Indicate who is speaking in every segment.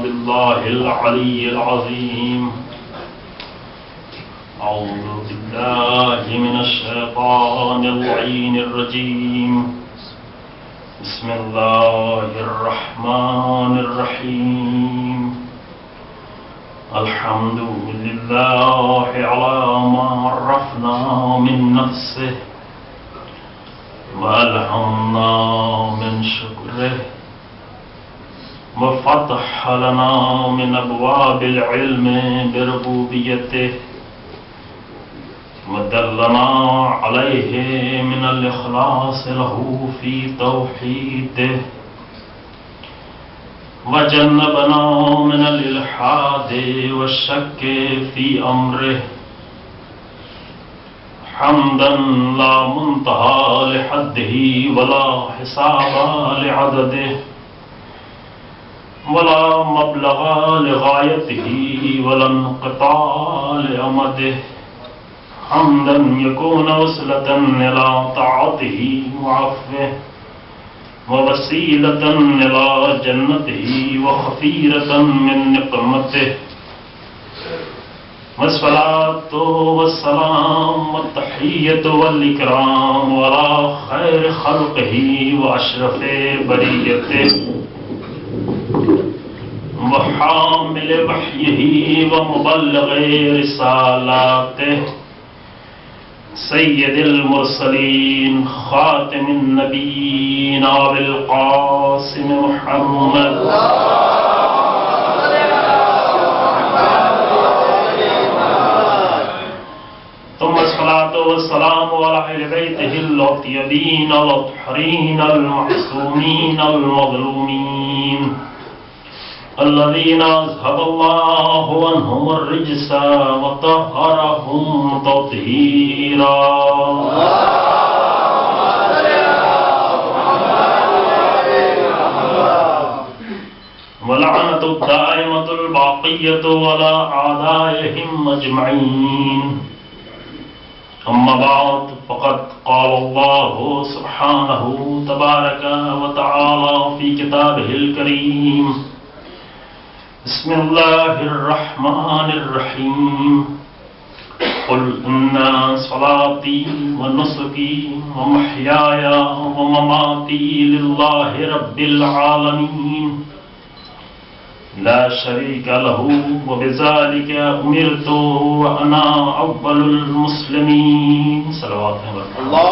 Speaker 1: بالله العلي العظيم. أعوذ بالله من الشيطان اللعين الرجيم. بسم الله الرحمن الرحيم. الحمد لله على ما عرفنا من نفسه وألهمنا من شكره وفتح لنا من أبواب العلم بربوبيته ودلنا عليه من الإخلاص له في توحيده وجنبنا من الإلحاد والشك في أمره حمدا لا منتهى لحده ولا حساب لعدده ولا مبلغ لغايته ولا انقطاع لأمده حمدا يكون وصلة إلى طاعته وعفوه ووسيلة إلى جنته وخفيرة من نقمته والصلاة والسلام والتحية والإكرام على خير خلقه وأشرف بريته وحامل وحيه ومبلغ رسالاته سيد المرسلين خاتم النبيين أبي القاسم محمد ثم الصلاة والسلام على أهل بيته الطيبين الطاهرين المعصومين المظلومين الذين أذهب الله عنهم الرجس وطهرهم تطهيرا. ولعنة الدائمة الباقية على أعدائهم أجمعين. أما بعد فقد قال الله سبحانه تبارك وتعالى في كتابه الكريم بسم الله الرحمن الرحيم قل إن صلاتي ونسكي ومحياي ومماتي لله رب العالمين لا شريك له وبذلك أمرت وأنا أول المسلمين. صلوات الله.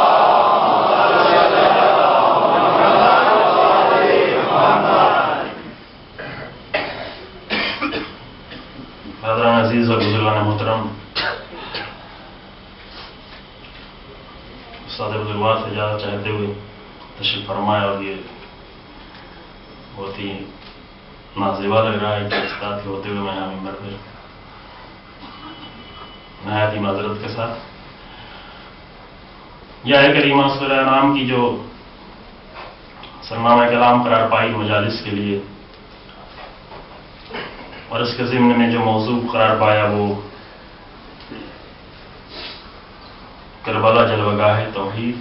Speaker 1: عزیز اور بزرگان محترم، استاد بزرگوار سے اجازت چاہتے ہوئے تشریف فرمایا، اور یہ بہت ہی نازیبا لگ رہا ہے کہ استاد کے ہوتے ہوئے میں یہاں ممبر پہ نہایت ہی معذرت کے ساتھ یہ آیت کریمہ سورہ انعام کی جو سرنامہ کلام قرار پائی مجالس کے لیے، اور اس کے ضمن میں جو موضوع قرار پایا وہ کربلا جلوگاہ توحید،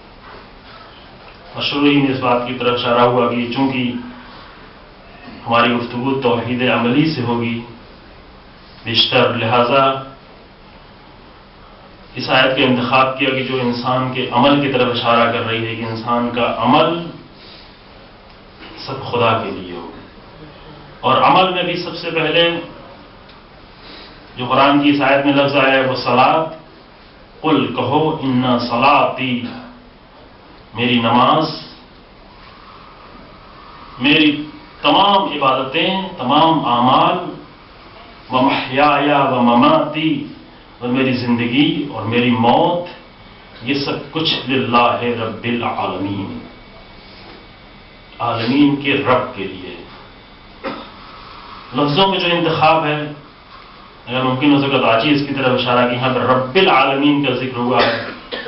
Speaker 1: اور شروع ہی میں اس بات کی طرف اشارہ ہوا کہ چونکہ ہماری گفتگو توحید عملی سے ہوگی بیشتر، لہذا اس آیت کا انتخاب کیا کہ جو انسان کے عمل کی طرف اشارہ کر رہی ہے کہ انسان کا عمل سب خدا کے لیے ہو، اور عمل میں بھی سب سے پہلے جو قرآن کی اس آیت میں لفظ آیا ہے وہ صلاۃ. قل کہو ان صلاتی، میری نماز، میری تمام عبادتیں، تمام اعمال، ومحیایا ومماتی، اور میری زندگی اور میری موت، یہ سب کچھ للہ رب العالمین، عالمین کے رب کے لیے. لفظوں میں جو انتخاب ہے، اگر ممکن ہو سکے تو آج ہی اس کی طرف اشارہ کہ یہاں پر رب العالمین کا ذکر ہوا ہے،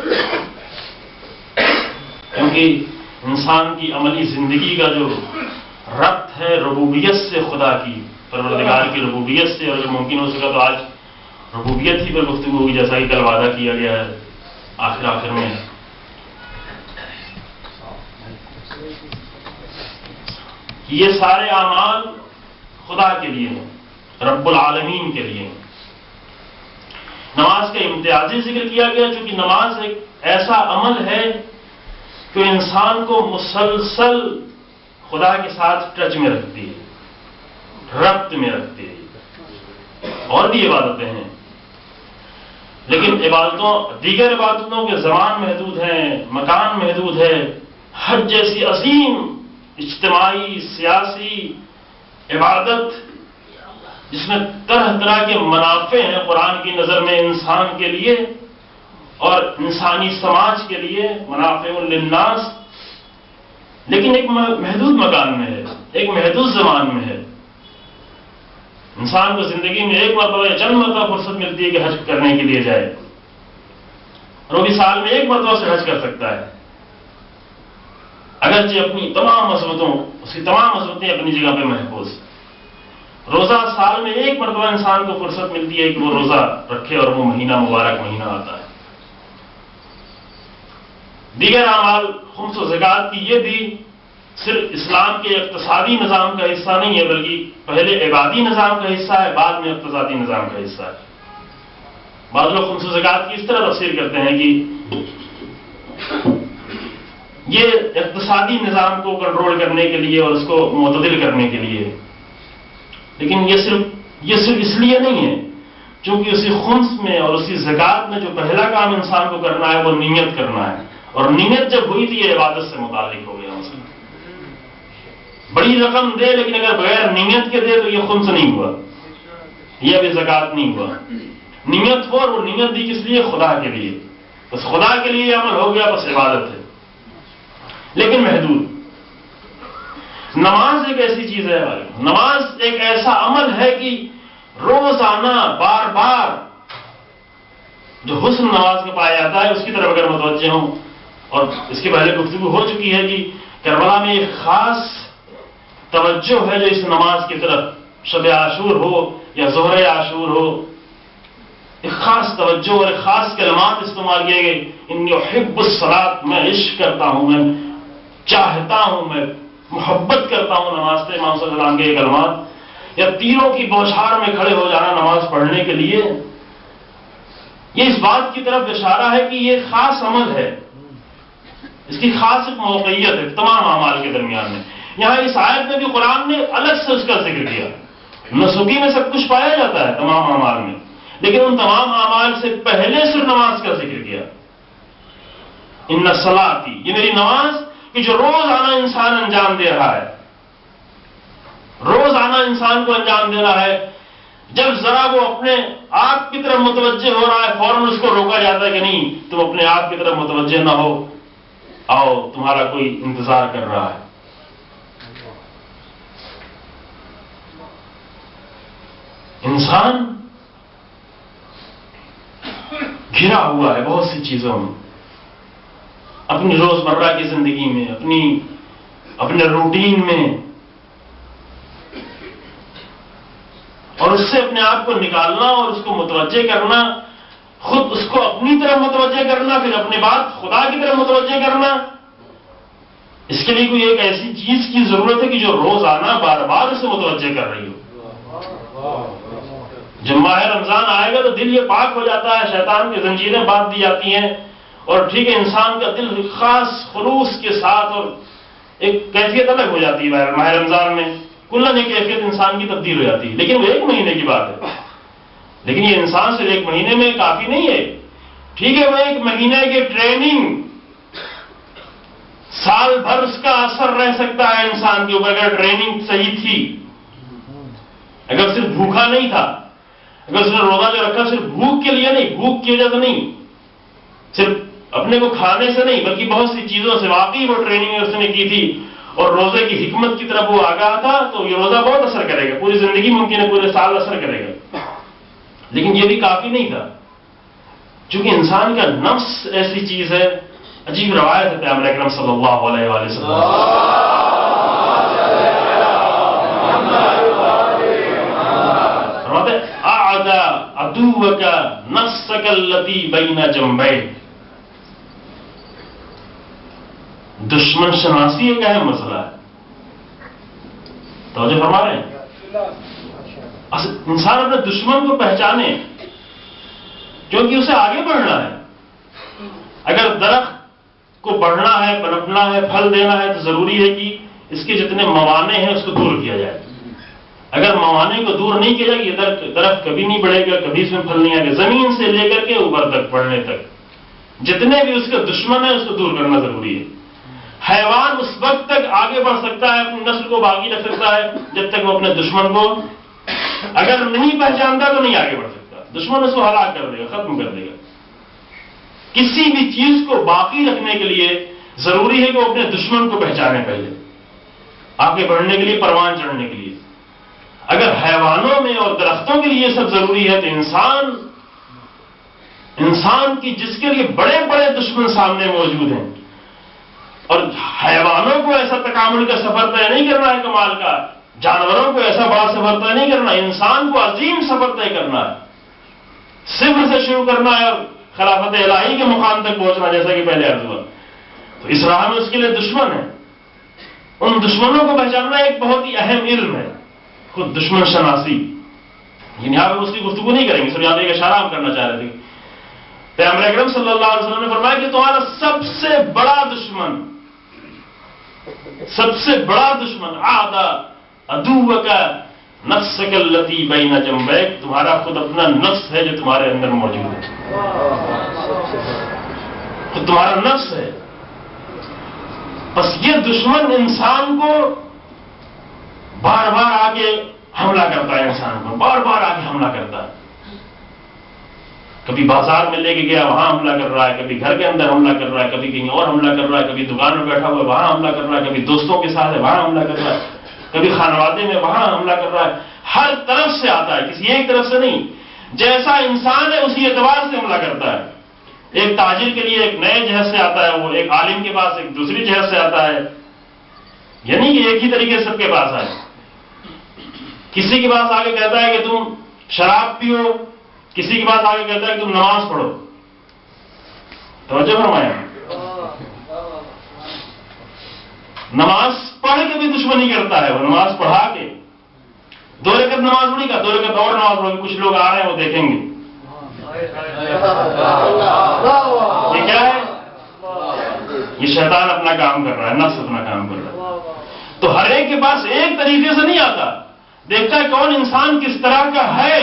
Speaker 1: کیونکہ انسان کی عملی زندگی کا جو ربط ہے ربوبیت سے، خدا کی پروردگار کی ربوبیت سے، اور اگر ممکن ہو سکا تو آج ربوبیت ہی پر گفتگو ہوگی، جیسا کہ کل وعدہ کیا گیا ہے آخر میں. یہ سارے اعمال خدا کے لیے ہیں، رب العالمین کے لیے ہیں۔ نماز کا امتیازی ذکر کیا گیا چونکہ نماز ایک ایسا عمل ہے کہ انسان کو مسلسل خدا کے ساتھ ٹچ میں رکھتی ہے، ربط میں رکھتی ہے۔ اور بھی عبادتیں ہیں لیکن دیگر عبادتوں کے زمان محدود ہیں، مکان محدود ہے۔ حج جیسی عظیم اجتماعی سیاسی عبادت جس میں طرح طرح کے منافع ہیں قرآن کی نظر میں انسان کے لیے اور انسانی سماج کے لیے، منافع للناس، لیکن ایک محدود مکان میں ہے، ایک محدود زمان میں ہے۔ انسان کو زندگی میں ایک مرتبہ یا چند مرتبہ فرصت ملتی ہے کہ حج کرنے کے لیے جائے، اور وہ بھی سال میں ایک مرتبہ سے حج کر سکتا ہے، اگرچہ اپنی تمام اس کی تمام عظمتیں اپنی جگہ پہ محفوظ۔ روزہ سال میں ایک مرتبہ انسان کو فرصت ملتی ہے کہ وہ روزہ رکھے اور وہ مہینہ مبارک مہینہ آتا ہے۔ دیگر اعمال خمس و زکوٰۃ کی یہ بھی صرف اسلام کے اقتصادی نظام کا حصہ نہیں ہے بلکہ پہلے عبادی نظام کا حصہ ہے، بعد میں اقتصادی نظام کا حصہ ہے۔ بعض لوگ خمس و زکوٰۃ کی اس طرح تفسیر کرتے ہیں کہ یہ اقتصادی نظام کو کنٹرول کرنے کے لیے اور اس کو معتدل کرنے کے لیے، لیکن یہ صرف اس لیے نہیں ہے چونکہ اسی خمس میں اور اسی زکوٰۃ میں جو پہلا کام انسان کو کرنا ہے وہ نیت کرنا ہے، اور نیت جب ہوئی تھی یہ عبادت سے متعلق ہو گیا مسئلہ۔ بڑی رقم دے لیکن اگر بغیر نیت کے دے تو یہ خمس نہیں ہوا، یہ ابھی زکوٰۃ نہیں ہوا۔ نیت ہو اور وہ نیت دی کس لیے؟ خدا کے لیے، بس خدا کے لیے عمل ہو گیا، بس عبادت ہے لیکن محدود۔ نماز ایک ایسی چیز ہے، نماز ایک ایسا عمل ہے کہ روزانہ بار بار جو حسن نماز کا پایا جاتا ہے اس کی طرف اگر متوجہ ہوں، اور اس کے پہلے گفتگو ہو چکی ہے کہ کربلا میں ایک خاص توجہ ہے جو اس نماز کی طرف، شب عاشور ہو یا ظہر عاشور ہو، ایک خاص توجہ اور ایک خاص کلمات استعمال کیے گئے۔ انی احب الصلاۃ، میں عشق کرتا ہوں، میں چاہتا ہوں، میں محبت کرتا ہوں نماز سے، امام صلی اللہ علیہ وسلم کے یہ کلمات۔ یا تیروں کی بوچھار میں کھڑے ہو جانا نماز پڑھنے کے لیے، یہ اس بات کی طرف اشارہ ہے کہ یہ خاص عمل ہے، اس کی خاص ایک موقعیت ہے تمام اعمال کے درمیان میں۔ یہاں اس آیت میں بھی قرآن نے الگ سے اس کا ذکر کیا۔ نسکی میں سب کچھ پایا جاتا ہے تمام اعمال میں، لیکن ان تمام اعمال سے پہلے صرف نماز کا ذکر کیا۔ ان صلاتی، یہ میری نماز کہ جو روزانہ انسان انجام دے رہا ہے، روزانہ انسان کو انجام دے رہا ہے۔ جب ذرا وہ اپنے آپ کی طرف متوجہ ہو رہا ہے فوراً اس کو روکا جاتا ہے کہ نہیں، تم اپنے آپ کی طرف متوجہ نہ ہو، آؤ تمہارا کوئی انتظار کر رہا ہے۔ انسان گھرا ہوا ہے بہت سی چیزوں میں، اپنی روزمرہ کی زندگی میں، اپنے روٹین میں، اور اس سے اپنے آپ کو نکالنا اور اس کو متوجہ کرنا، خود اس کو اپنی طرف متوجہ کرنا، پھر اپنے بعد خدا کی طرف متوجہ کرنا، اس کے لیے کوئی ایک ایسی چیز کی ضرورت ہے کہ جو روزانہ بار بار اسے متوجہ کر رہی ہو۔ جب ماہ رمضان آئے گا تو دل یہ پاک ہو جاتا ہے، شیطان کی زنجیریں باندھ دی جاتی ہیں، اور ٹھیک ہے انسان کا دل خاص خلوص کے ساتھ اور ایک کیفیت الگ ہو جاتی ہے ماہ رمضان میں، کلن ایک کیفیت انسان کی تبدیل ہو جاتی ہے، لیکن وہ ایک مہینے کی بات ہے۔ لیکن یہ انسان صرف ایک مہینے میں کافی نہیں ہے، ٹھیک ہے وہ ایک مہینے کی ٹریننگ، سال بھر اس کا اثر رہ سکتا ہے انسان کے اوپر اگر ٹریننگ صحیح تھی، اگر صرف بھوکا نہیں تھا، اگر اس نے روزہ جو رکھا صرف بھوک کے لیے نہیں، بھوک کی وجہ سے نہیں، صرف اپنے کو کھانے سے نہیں بلکہ بہت سی چیزوں سے واقعی وہ ٹریننگ اس نے کی تھی اور روزے کی حکمت کی طرف وہ آگاہ تھا، تو یہ روزہ بہت اثر کرے گا، پوری زندگی ممکن ہے پورے سال اثر کرے گا۔ لیکن یہ بھی کافی نہیں تھا، چونکہ انسان کا نفس ایسی چیز ہے، عجیب روایت ہے پیغمبر اکرم صلی اللہ علیہ وآلہ وسلم، اعدى عدوك نفسك التي بين جنبيك، دشمن شناسی ایک اہم مسئلہ ہے، توجہ فرما رہے ہیں؟ انسان اپنے دشمن کو پہچانے، کیونکہ اسے آگے بڑھنا ہے۔ اگر درخت کو بڑھنا ہے، پنپنا ہے، پھل دینا ہے، تو ضروری ہے کہ اس کے جتنے موانع ہیں اس کو دور کیا جائے۔ اگر موانع کو دور نہیں کیا جائے، یہ درخت کبھی نہیں بڑھے گا، کبھی اس میں پھل نہیں آئے گا۔ زمین سے لے کر کے اوپر تک بڑھنے تک جتنے بھی اس کے دشمن ہیں اس کو دور کرنا ضروری ہے۔ حیوان اس وقت تک آگے بڑھ سکتا ہے، اپنی نسل کو باقی رکھ سکتا ہے جب تک وہ اپنے دشمن کو اگر نہیں پہچانتا تو نہیں آگے بڑھ سکتا۔ دشمن اس کو ہلاک کر دے گا، ختم کر دے گا۔ کسی بھی چیز کو باقی رکھنے کے لیے ضروری ہے کہ وہ اپنے دشمن کو پہچانے پہلے، آگے بڑھنے کے لیے، پروان چڑھنے کے لیے۔ اگر حیوانوں میں اور درختوں کے لیے یہ سب ضروری ہے تو انسان کی جس کے لیے بڑے بڑے دشمن سامنے موجود ہیں، اور حیوانوں کو ایسا تکامل کا سفر طے نہیں کرنا ہے کمال کا، جانوروں کو ایسا بڑا سفر طے نہیں کرنا، انسان کو عظیم سفر طے کرنا ہے، صفر سے شروع کرنا ہے اور خلافت الہی کے مقام تک پہنچنا، جیسا کہ پہلے عرض ہوا۔ تو اس راہ میں اس کے لیے دشمن ہے، ان دشمنوں کو پہچاننا ایک بہت ہی اہم علم ہے، خود دشمن شناسی۔ یہاں پہ اس کی گفتگو نہیں کریں گے، سر یہاں ایک اشارہ ہم کرنا چاہ رہے تھے۔ پیغمبر اکرم صلی اللہ علیہ وسلم نے فرمایا کہ تمہارا سب سے بڑا دشمن عادہ عدوک نفسک التی بین جنبیک، تمہارا خود اپنا نفس ہے جو تمہارے اندر موجود ہے، خود تمہارا نفس ہے۔ بس یہ دشمن انسان کو بار بار آگے حملہ کرتا ہے، انسان کو بار بار آگے حملہ کرتا ہے۔ کبھی بازار میں لے کے گیا وہاں حملہ کر رہا ہے، کبھی گھر کے اندر حملہ کر رہا ہے، کبھی کہیں اور حملہ کر رہا ہے، کبھی دکان میں بیٹھا ہوا ہے وہاں حملہ کر رہا ہے، کبھی دوستوں کے ساتھ ہے وہاں حملہ کر رہا ہے، کبھی خانوادے میں وہاں حملہ کر رہا ہے۔ ہر طرف سے آتا ہے، کسی ایک طرف سے نہیں، جیسا انسان ہے اسی اعتبار سے حملہ کرتا ہے۔ ایک تاجر کے لیے ایک نئے جہت سے آتا ہے، وہ ایک عالم کے پاس ایک دوسری جہت سے آتا ہے، یعنی کہ ایک ہی طریقے سے سب کے پاس آئے۔ کسی کے پاس آگے کہتا ہے کہ تم شراب پیو، کسی کے پاس آگے کہتا ہے کہ تم نماز پڑھو۔ توجہ فرمایا، نماز پڑھ کے بھی دشمنی کرتا ہے، وہ نماز پڑھا کے 2 رکعت نماز پڑھی کا 2 رکعت اور نماز پڑھو، کچھ لوگ آ رہے ہیں وہ دیکھیں گے۔ یہ کیا ہے؟ یہ شیطان اپنا کام کر رہا ہے، نفس اپنا کام کر رہا ہے۔ تو ہر ایک کے پاس ایک طریقے سے نہیں آتا، دیکھتا ہے کون انسان کس طرح کا ہے۔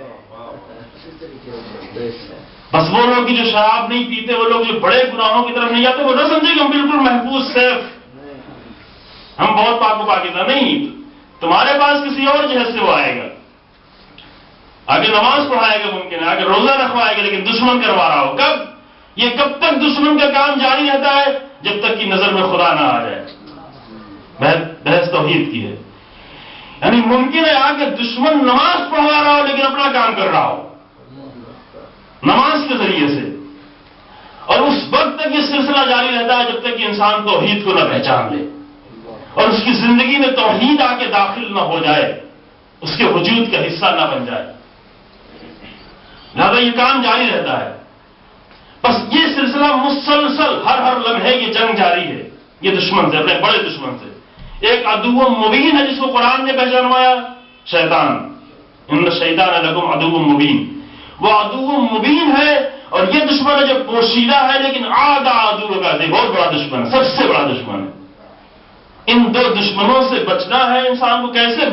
Speaker 1: بس وہ لوگ جو شراب نہیں پیتے، وہ لوگ جو بڑے گناہوں کی طرف نہیں جاتے، وہ نہ سمجھے کہ ہم بالکل محفوظ سیف، ہم بہت پاک و پاکیزہ، نہیں، تمہارے پاس کسی اور جہت سے وہ آئے گا، آگے نماز پڑھائے گا، ممکن ہے آگے روزہ رکھوائے گا، لیکن دشمن کروا رہا ہو۔ کب تک دشمن کا کام جاری رہتا ہے؟ جب تک کہ نظر میں خدا نہ آ جائے۔ بحث توحید کی ہے، یعنی ممکن ہے آگے دشمن نماز پڑھوا رہا ہو لیکن اپنا کام کر رہا ہو نماز کے ذریعے سے، اور اس وقت تک یہ سلسلہ جاری رہتا ہے جب تک کہ انسان توحید کو نہ پہچان لے اور اس کی زندگی میں توحید آ کے داخل نہ ہو جائے، اس کے وجود کا حصہ نہ بن جائے، لہذا یہ کام جاری رہتا ہے۔ بس یہ سلسلہ مسلسل ہر لمحے یہ جنگ جاری ہے، یہ دشمن سے، اپنے بڑے دشمن سے۔ ایک عدو مبین ہے جس کو قرآن نے پہچانوایا، شیطان، ان الشیطان لکم عدو مبین، وہ عدو مبین ہے، اور یہ دشمن ہے جو پوشیدہ ہے، لیکن عاد عدو کا بہت بڑا دشمن ہے، سب سے بڑا دشمن ہے۔ ان 2 دشمنوں سے بچنا ہے انسان کو، کیسے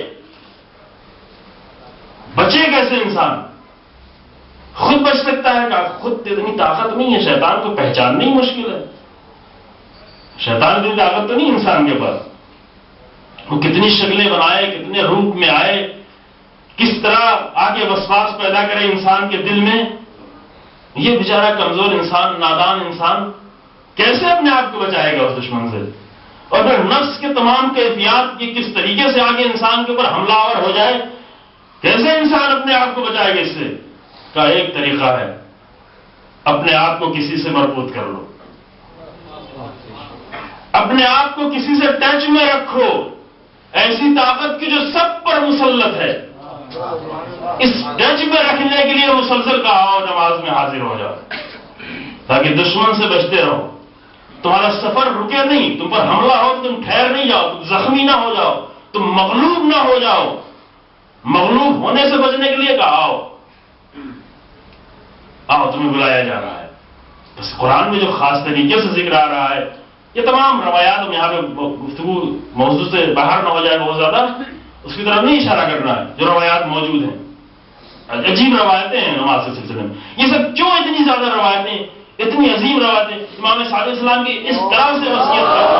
Speaker 1: بچے کیسے انسان خود بچ سکتا ہے؟ کہ خود اتنی طاقت نہیں ہے، شیطان کو پہچاننا ہی مشکل ہے، شیطان کی طاقت تو نہیں انسان کے پاس، وہ کتنی شکلیں بنائے، کتنے روپ میں آئے، کس طرح آگے وسواس پیدا کرے انسان کے دل میں، یہ بیچارہ کمزور انسان، نادان انسان کیسے اپنے آپ کو بچائے گا اس دشمن سے؟ اور پھر نفس کے تمام کیفیات کی کس طریقے سے آگے انسان کے اوپر حملہ آور ہو جائے، کیسے انسان اپنے آپ کو بچائے گا اس سے؟ کا ایک طریقہ ہے، اپنے آپ کو کسی سے مربوط کر لو، اپنے آپ کو کسی سے ٹچ میں رکھو، ایسی طاقت کی جو سب پر مسلط ہے، اس ٹچ میں رکھنے کے لیے مسلسل کہا نماز میں حاضر ہو جاؤ، تاکہ دشمن سے بچتے رہو، تمہارا سفر رکے نہیں، تم پر حملہ ہو تو تم ٹھہر نہیں جاؤ، تم زخمی نہ ہو جاؤ، تم مغلوب نہ ہو جاؤ. مغلوب ہونے سے بچنے کے لیے کہا آؤ تمہیں بلایا جا رہا ہے. بس قرآن میں جو خاص طریقے سے ذکر آ رہا ہے، یہ تمام روایات یہاں پہ گفتگو موضوع سے باہر نہ ہو جائے بہت زیادہ، اس کی طرف نہیں اشارہ کرنا ہے. جو روایات موجود ہیں، عجیب روایتیں ہیں نماز کے سلسلے میں. یہ سب کیوں اتنی زیادہ روایتیں، اتنی عظیم روایتیں؟ امام صادق علیہ السلام کی اس طرح سے وصیت کرنا.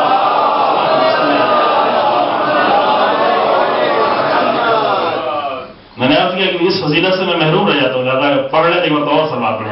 Speaker 1: میں نے عرض کیا کہ اس فضیلت سے میں محروم رہ جاتا ہوں، زیادہ پڑھ لیتے ایک بار اور سلوات پڑھیں.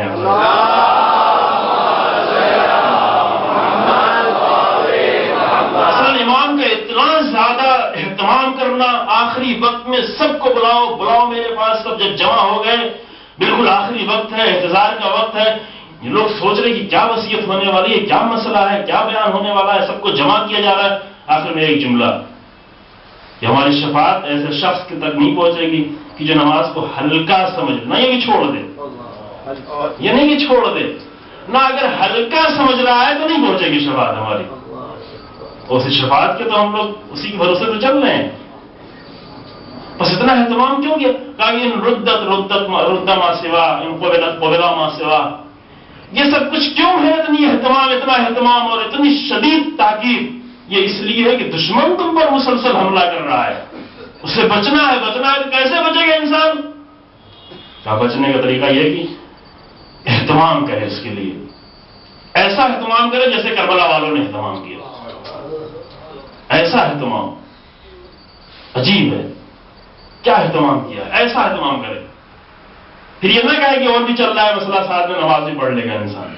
Speaker 1: اصل امام کا اتنا زیادہ اہتمام کرنا، آخری وقت میں سب کو بلاؤ میرے پاس. سب جب جمع ہو گئے، بالکل آخری وقت ہے، انتظار کا وقت ہے. یہ لوگ سوچ رہے کہ کیا وصیت ہونے والی ہے، کیا مسئلہ ہے، کیا بیان ہونے والا ہے. سب کو جمع کیا جا رہا ہے. آخر میں ایک جملہ کہ ہماری شفاعت ایسے شخص کے تک نہیں پہنچے گی کہ جو نماز کو ہلکا سمجھ، نہ یہ کہ چھوڑ دے، یہ نہیں کہ چھوڑ دے، نہ اگر ہلکا سمجھ رہا ہے تو نہیں پہنچے گی شفاعت ہماری. اسی شفاعت کے تو ہم لوگ اسی کے بھروسے تو چل رہے ہیں. بس اتنا اہتمام کیوں کیا؟ کہا کہ ان رد ما سوا، ان قبل ما سوا. یہ سب کچھ کیوں ہے؟ اتنا اہتمام اور اتنی شدید تاکید. یہ اس لیے ہے کہ دشمن تم پر مسلسل حملہ کر رہا ہے، اس سے بچنا ہے تو کیسے بچے گا انسان؟ کہا بچنے کا طریقہ یہ کہ اہتمام کرے اس کے لیے. ایسا اہتمام کرے جیسے کربلا والوں نے اہتمام کیا. ایسا اہتمام عجیب ہے. کیا اہتمام کیا؟ ایسا اہتمام کرے. پھر یہ نہ کہے کہ اور بھی چل رہا ہے مسئلہ، ساتھ میں نماز بھی پڑھ لے گا انسان.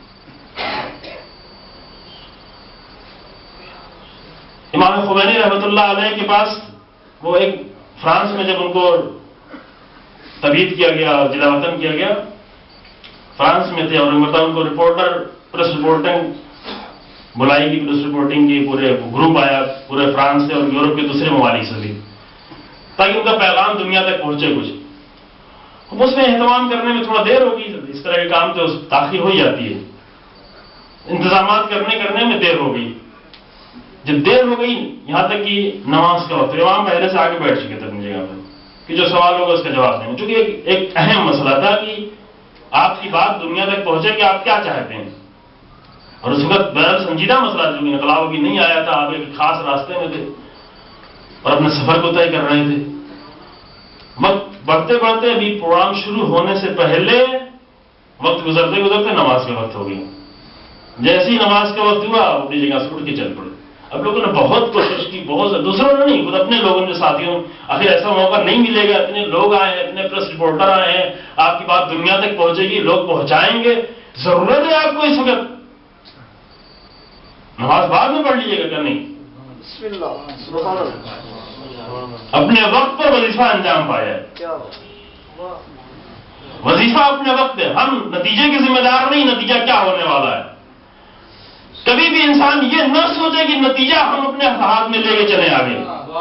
Speaker 1: امام خمینی رحمۃ اللہ علیہ کے پاس وہ ایک فرانس میں جب ان کو تبعید کیا گیا، جلا وطن کیا گیا، فرانس میں تھے اور ان کو پریس رپورٹنگ بلائی گئی. پریس رپورٹنگ کی پورے گروپ آیا پورے فرانس سے اور یورپ کے دوسرے ممالک سے بھی، تاکہ ان کا پیغام دنیا تک پہنچے کچھ. اس میں اہتمام کرنے میں تھوڑا دیر ہوگی. اس طرح کے کام تو تاخیر ہو جاتی ہے، انتظامات کرنے میں دیر ہو گئی. جب دیر ہو گئی یہاں تک کہ نماز کا وقت، امام پہلے سے آگے بیٹھ چکے تھے اپنی جگہ پہ کہ جو سوال ہوگا اس کا جواب دیں. چونکہ ایک اہم مسئلہ تھا کہ آپ کی بات دنیا تک پہنچے کہ آپ کیا چاہتے ہیں. اور اس وقت بہت سنجیدہ مسئلہ تھا، کیونکہ انقلاب ابھی نہیں آیا تھا، آپ ایک خاص راستے میں تھے اور اپنے سفر کو طے کر رہے تھے. وقت بڑھتے بڑھتے ابھی پروگرام شروع ہونے سے پہلے وقت گزرتے گزرتے نماز کا وقت ہو گیا. جیسے ہی نماز کا وقت ہوا آپ اپنی جگہ سے اٹھ کے چل پڑے. اب لوگوں نے بہت کوشش کی، دوسروں نے نہیں، خود اپنے لوگوں نے، ساتھیوں. آخر ایسا موقع نہیں ملے گا، اتنے لوگ آئے ہیں، اتنے پریس رپورٹر آئے ہیں، آپ کی بات دنیا تک پہنچے گی، لوگ پہنچائیں گے. ضرورت ہے آپ کو اس وقت نماز بعد میں پڑھ لیجیے گا کہ نہیں؟ اپنے وقت پر وظیفہ انجام پایا. وظیفہ اپنے وقت ہے. ہم نتیجے کے ذمہ دار نہیں، نتیجہ کیا ہونے والا ہے. کبھی بھی انسان یہ نہ سوچے کہ نتیجہ ہم اپنے ہاتھ میں لے کے چلے آگے.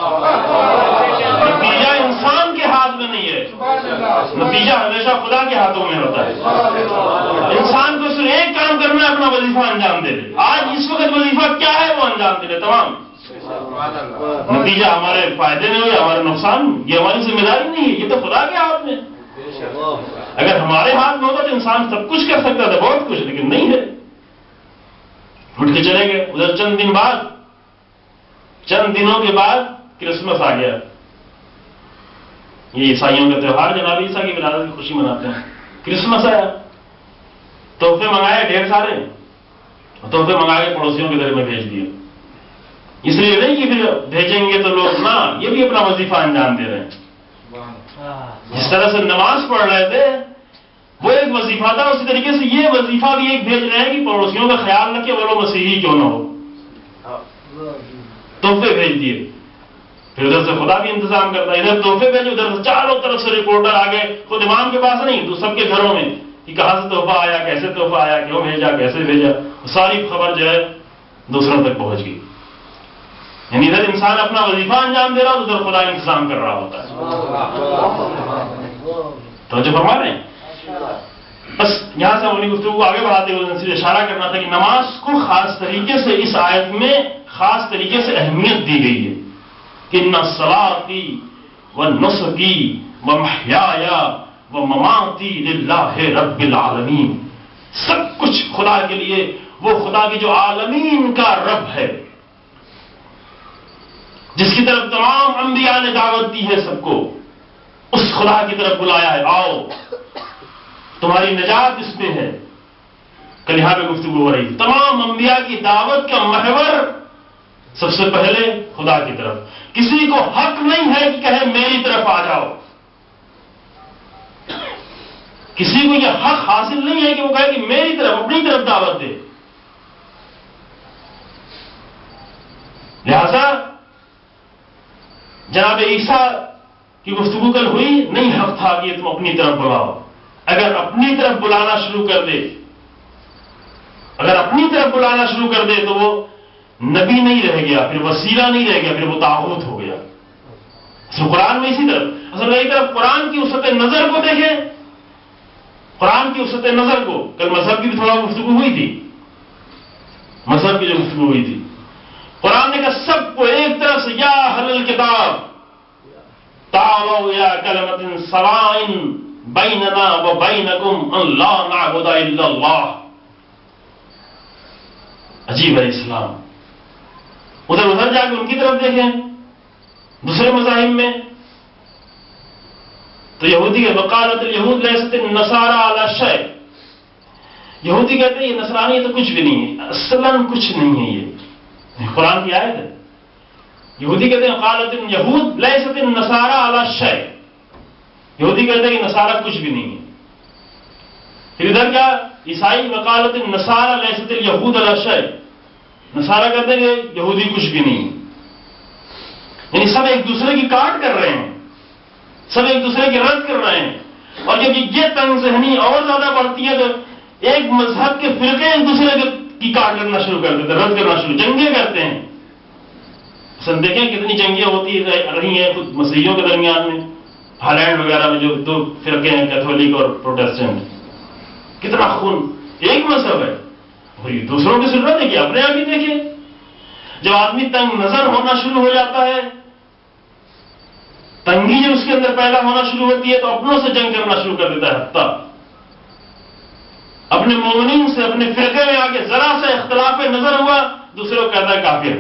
Speaker 1: نتیجہ انسان کے ہاتھ میں نہیں ہے، نتیجہ ہمیشہ خدا کے ہاتھوں میں ہوتا ہے. انسان کو صرف ایک کام کرنا ہے، اپنا وظیفہ انجام دے دے. آج اس وقت وظیفہ کیا ہے وہ انجام دے دے. تمام نتیجہ ہمارے فائدے میں ہو یا ہمارے نقصان، یہ ہماری ذمہ داری نہیں ہے، یہ تو خدا کے ہاتھ میں. اگر ہمارے ہاتھ میں ہوتا تو انسان سب کچھ کر سکتا تھا، بہت کچھ، لیکن نہیں ہے. اٹھ کے چلے گئے. ادھر چند دنوں کے بعد کرسمس آ گیا. یہ عیسائیوں کا تہوار، جناب عیسیٰ کی ولادت کی خوشی مناتے ہیں. کرسمس آیا، تحفے منگائے ڈھیر سارے، تحفے منگا کے پڑوسیوں کے گھر میں بھیج دیے. اس لیے نہیں کہ پھر بھیجیں گے تو لوگ، نہ، یہ بھی اپنا وظیفہ انجام دے رہے ہیں. جس طرح سے نماز پڑھ رہے تھے وہ ایک وظیفہ تھا، اسی طریقے سے یہ وظیفہ بھی ایک بھیج رہے ہیں کہ پڑوسیوں کا خیال رکھے، وہ لوگ مسیحی کیوں نہ ہو. تحفے بھیج دیے. پھر ادھر سے خدا بھی انتظام کرتا ہے، ادھر تحفے بھیجے، ادھر سے چاروں طرف سے رپورٹر آ گئے. خود امام کے پاس نہیں، تو سب کے گھروں میں کہ کہاں سے تحفہ آیا، کیسے تحفہ آیا، کیوں بھیجا، کیسے بھیجا. ساری خبر جو ہے دوسروں تک پہنچ گئی. یعنی ادھر انسان اپنا وظیفہ انجام دے رہا ہے، ادھر خدا انتظام کر رہا ہوتا ہے. توجہ فرما رہے ہیں؟ بس یہاں سے اپنی گفتگو کو آگے بڑھاتے ہوئے صرف اشارہ کرنا تھا کہ نماز کو خاص طریقے سے اس آیت میں خاص طریقے سے اہمیت دی گئی ہے. کہ ان صلاتی و نسکی و محیایا و مماتی للہ رب العالمین، سب کچھ خدا کے لیے، وہ خدا کی جو عالمین کا رب ہے، جس کی طرف تمام انبیاء نے دعوت دی ہے سب کو، اس خدا کی طرف بلایا ہے، آؤ تمہاری نجات اس میں ہے۔ کل یہاں پہ گفتگو ہو رہی، تمام انبیاء کی دعوت کا محور سب سے پہلے خدا کی طرف۔ کسی کو حق نہیں ہے کہ کہے میری طرف آ جاؤ، کسی کو یہ حق حاصل نہیں ہے کہ وہ کہے کہ میری طرف، اپنی طرف دعوت دے۔ لہذا جناب عیسیٰ کی گفتگو کل ہوئی، نہیں حق تھا کہ تم اپنی طرف بلاؤ۔ اگر اپنی طرف بلانا شروع کر دے، اگر اپنی طرف بلانا شروع کر دے تو وہ نبی نہیں رہ گیا، پھر وسیلہ نہیں رہ گیا، پھر وہ طاغوت ہو گیا۔ اصل قرآن میں اسی طرف، اصل میں ایک طرف قرآن کی وسعت نظر کو دیکھیں، قرآن کی وسعت نظر کو۔ کل مذہب کی بھی تھوڑا گفتگو ہوئی تھی، مذہب کی جو گفتگو ہوئی تھی، قرآن نے کہا سب کو ایک طرف سے، یا اہل الکتاب تعالوا الی کلمۃ سواء بیننا و بینکم ان لا نعبد الا اللہ۔ عجیب ہے اسلام۔ ادھر جا کے ان کی طرف دیکھیں دوسرے مذاہب میں تو یہودی ہے، وقالت الیہود لیست النصارى علی شیء، یہودی کہتے ہیں یہ نصرانی تو کچھ بھی نہیں ہے، اصلاً کچھ نہیں ہے، یہ قرآن کی آیت ہے۔ یہودی کہتے ہیں قالت الیہود لیست النصارى علی شیء، یہودی کہتے ہیں کہ نصارہ کچھ بھی نہیں ہے۔ پھر ادھر کیا عیسائی، وقالت النصارى لیست الیہود علی شیء، نصارہ کہتے ہیں کہ یہودی کچھ بھی نہیں ہے۔ یعنی سب ایک دوسرے کی کاٹ کر رہے ہیں، سب ایک دوسرے کی رد کر رہے ہیں، اور جب یہ تنگ ذہنی اور زیادہ بڑھتی ہے تو ایک مذہب کے فرقے ایک دوسرے کی کاٹ کرنا شروع کر دیتے ہیں، رد کرنا شروع، جنگیں کرتے ہیں۔ سن دیکھیں کتنی جنگیں ہوتی رہی ہیں خود مسیحیوں کے درمیان میں، ہالینڈ وغیرہ میں جو دو فرقے ہیں، کیتھولک اور پروٹیسٹنٹ، کتنا خون، ایک مذہب ہے اور یہ دوسروں کی ضرورت ہے کہ اپنے آپ ہی دیکھیں۔ جب آدمی تنگ نظر ہونا شروع ہو جاتا ہے، تنگی جب اس کے اندر پیدا ہونا شروع ہوتی ہے تو اپنوں سے جنگ کرنا شروع کر دیتا ہے، حتیٰ اپنے مومنین سے، اپنے فرقے میں آگے ذرا سے اختلاف نظر ہوا دوسرے کو کہتا ہے کافر،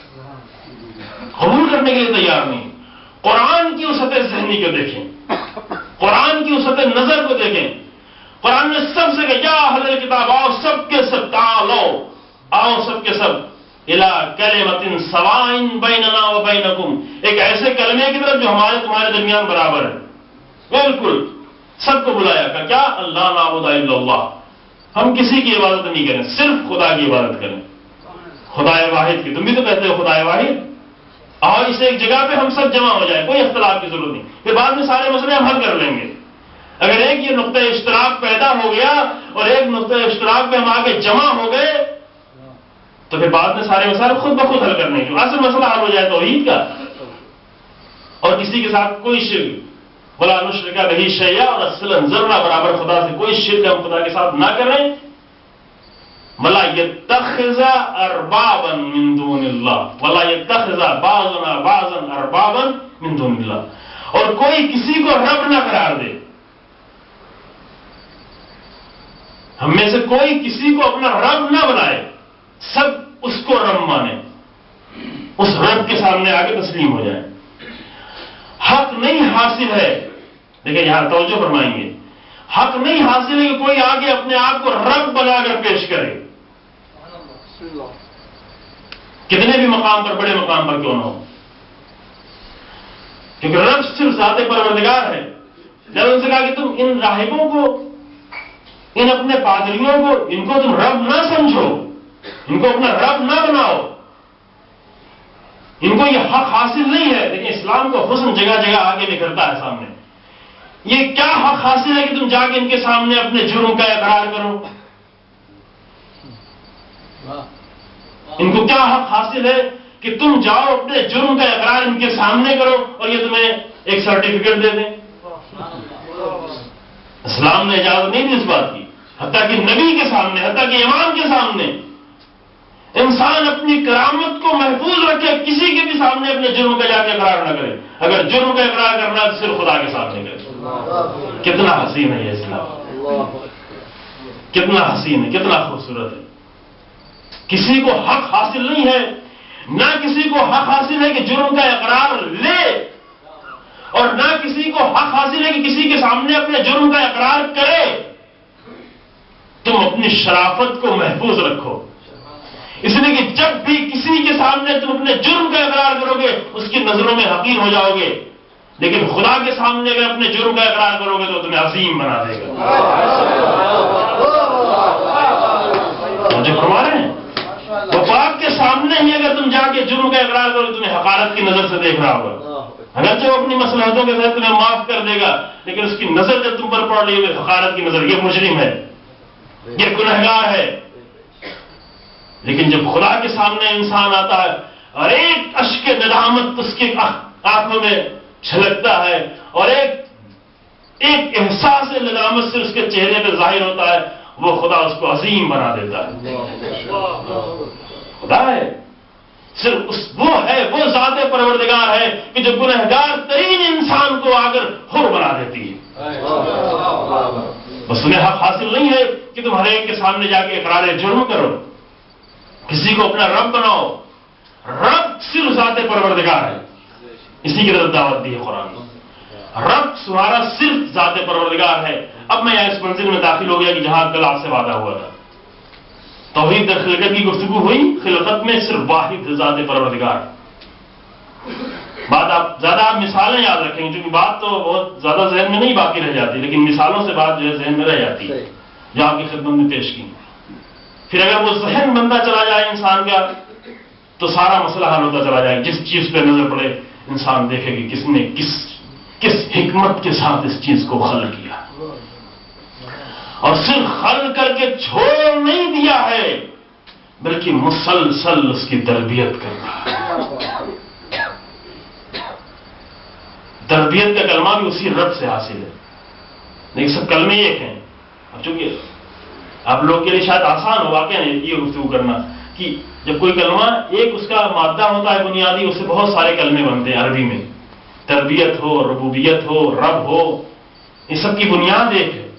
Speaker 1: قبول کرنے کے لیے تیار نہیں۔ قرآن کی وسعت ذہنی کو دیکھیں، قرآن کی وسعت نظر کو دیکھیں۔ قرآن نے سب سے کہا یا اہل الکتاب آؤ، سب کے سب تعالوا، آؤ سب کے سب الی کلمۃ سواء بیننا و بینکم، ایک ایسے کلمے کی طرف جو ہمارے تمہارے درمیان برابر ہے، بالکل سب کو بلایا کہ کیا اللہ نعبد الا اللہ، ہم کسی کی عبادت نہیں کریں، صرف خدا کی عبادت کریں، خدا واحد کی۔ تم بھی تو کہتے ہو خدا واحد، اور اس ایک جگہ پہ ہم سب جمع ہو جائیں، کوئی اختلاف کی ضرورت نہیں، پھر بعد میں سارے مسئلے ہم حل کر لیں گے۔ اگر ایک یہ نقطہ اشتراک پیدا ہو گیا اور ایک نقطہ اشتراک پہ ہم آگے جمع ہو گئے تو پھر بعد میں سارے مسائل خود بخود حل کرنے کے، اصل مسئلہ حل ہو جائے توحید کا، اور کسی کے ساتھ کوئی شرک، ولا نشرک بہ شیئا، اور اصلا ذرہ برابر خدا سے کوئی شرک ہم خدا کے ساتھ نہ کریں، ولا یتخذ اربابا من دون اللہ، ولا یتخذ بعضنا بعضا اربابا من دون اللہ، اور کوئی کسی کو رب نہ قرار دے، ہم میں سے کوئی کسی کو اپنا رب نہ بنائے، سب اس کو رب مانے، اس رب کے سامنے آگے تسلیم ہو جائیں۔ حق نہیں حاصل ہے، دیکھیں یہاں توجہ فرمائیں گے، حق نہیں حاصل ہے کہ کوئی آگے اپنے آپ کو رب بنا کر پیش کرے، کتنے بھی مقام پر، بڑے مقام پر کیوں نہ ہو، کیونکہ رب صرف ذات پروردگار ہے۔ جب ان سے کہا کہ تم ان راہبوں کو، ان اپنے پادریوں کو، ان کو تم رب نہ سمجھو، ان کو اپنا رب نہ بناؤ، ان کو یہ حق حاصل نہیں ہے، لیکن اسلام کو حسن جگہ جگہ آگے نکلتا ہے سامنے۔ یہ کیا حق حاصل ہے کہ تم جا کے ان کے سامنے اپنے جرم کا اقرار کرو؟ ان کو کیا حق حاصل ہے کہ تم جاؤ اپنے جرم کا اقرار ان کے سامنے کرو اور یہ تمہیں ایک سرٹیفکیٹ دے دیں؟ اسلام نے اجازت نہیں دی اس بات کی، حتیٰ کہ نبی کے سامنے، حتیٰ کہ امام کے سامنے، انسان اپنی کرامت کو محفوظ رکھے، کسی کے بھی سامنے اپنے جرم کا جا کے اقرار نہ کرے، اگر جرم کا اقرار کرنا ہے تو صرف خدا کے سامنے کرے۔ کتنا حسین ہے یہ اسلام، کتنا حسین ہے، کتنا خوبصورت ہے۔ کسی کو حق حاصل نہیں ہے، نہ کسی کو حق حاصل ہے کہ جرم کا اقرار لے، اور نہ کسی کو حق حاصل ہے کہ کسی کے سامنے اپنے جرم کا اقرار کرے۔ تم اپنی شرافت کو محفوظ رکھو، اس لیے کہ جب بھی کسی کے سامنے تم اپنے جرم کا اقرار کرو گے اس کی نظروں میں حقیر ہو جاؤ گے، لیکن خدا کے سامنے اگر اپنے جرم کا اقرار کرو گے تو تمہیں عظیم بنا دے گا۔ مجھے فرما رہے ہیں، وہ پاک کے سامنے ہی اگر تم جا کے جرم کا اقرار کرو تمہیں حقارت کی نظر سے دیکھ رہا ہوگا، اگرچہ وہ اپنی مصلحتوں کے تحت تمہیں معاف کر دے گا، لیکن اس کی نظر جب تم پر پڑ رہی ہے حقارت کی نظر، یہ مجرم ہے، یہ گنہگار ہے۔ لیکن جب خدا کے سامنے انسان آتا ہے اور ایک اشک ندامت اس کی آنکھوں میں چھلکتا ہے اور ایک احساس ندامت سے اس کے چہرے پہ ظاہر ہوتا ہے، وہ خدا اس کو عظیم بنا دیتا ہے۔ خدا ہے، صرف وہ ذات پروردگار ہے کہ جو گنہگار ترین انسان کو آ کر حر بنا دیتی ہے۔ بس تمہیں حق حاصل نہیں ہے کہ تم ہر ایک کے سامنے جا کے اقرار جرم کرو، کسی کو اپنا رب بناؤ۔ رب صرف ذات پروردگار ہے، اسی کی طرف دعوت دی ہے قرآن نے۔ رب تمہارا صرف ذات پروردگار ہے۔ اب میں یہاں اس منزل میں داخل ہو گیا کہ جہاں کل آپ سے وعدہ ہوا تھا، توحید در خلقت کی گفتگو ہوئی، خلقت میں صرف واحد ذات پروردگار۔ بات زیادہ آپ مثالیں یاد رکھیں گے، چونکہ بات تو بہت زیادہ ذہن میں نہیں باقی رہ جاتی، لیکن مثالوں سے بات جو ہے ذہن میں رہ جاتی ہے جو آپ کی خدمت میں پیش کی۔ پھر اگر وہ ذہن بندہ چلا جائے انسان کا تو سارا مسئلہ حل ہوتا چلا جائے۔ جس چیز پہ نظر پڑے انسان دیکھے کہ کس نے کس حکمت کے ساتھ اس چیز کو خلق کیا، اور صرف خلق کر کے چھوڑ نہیں دیا ہے بلکہ مسلسل اس کی تربیت کر رہا ہے۔ تربیت کا کلمہ بھی اسی رب سے حاصل ہے، لیکن سب کلمے ایک ہیں۔ اب چونکہ آپ لوگ کے لیے شاید آسان ہو واقعہ یہ گفتگو کرنا کہ جب کوئی کلمہ ایک اس کا مادہ ہوتا ہے بنیادی، اس سے بہت سارے کلمے بنتے ہیں عربی میں، تربیت ہو، ربوبیت ہو، رب ہو، یہ سب کی بنیاد ایک ہے۔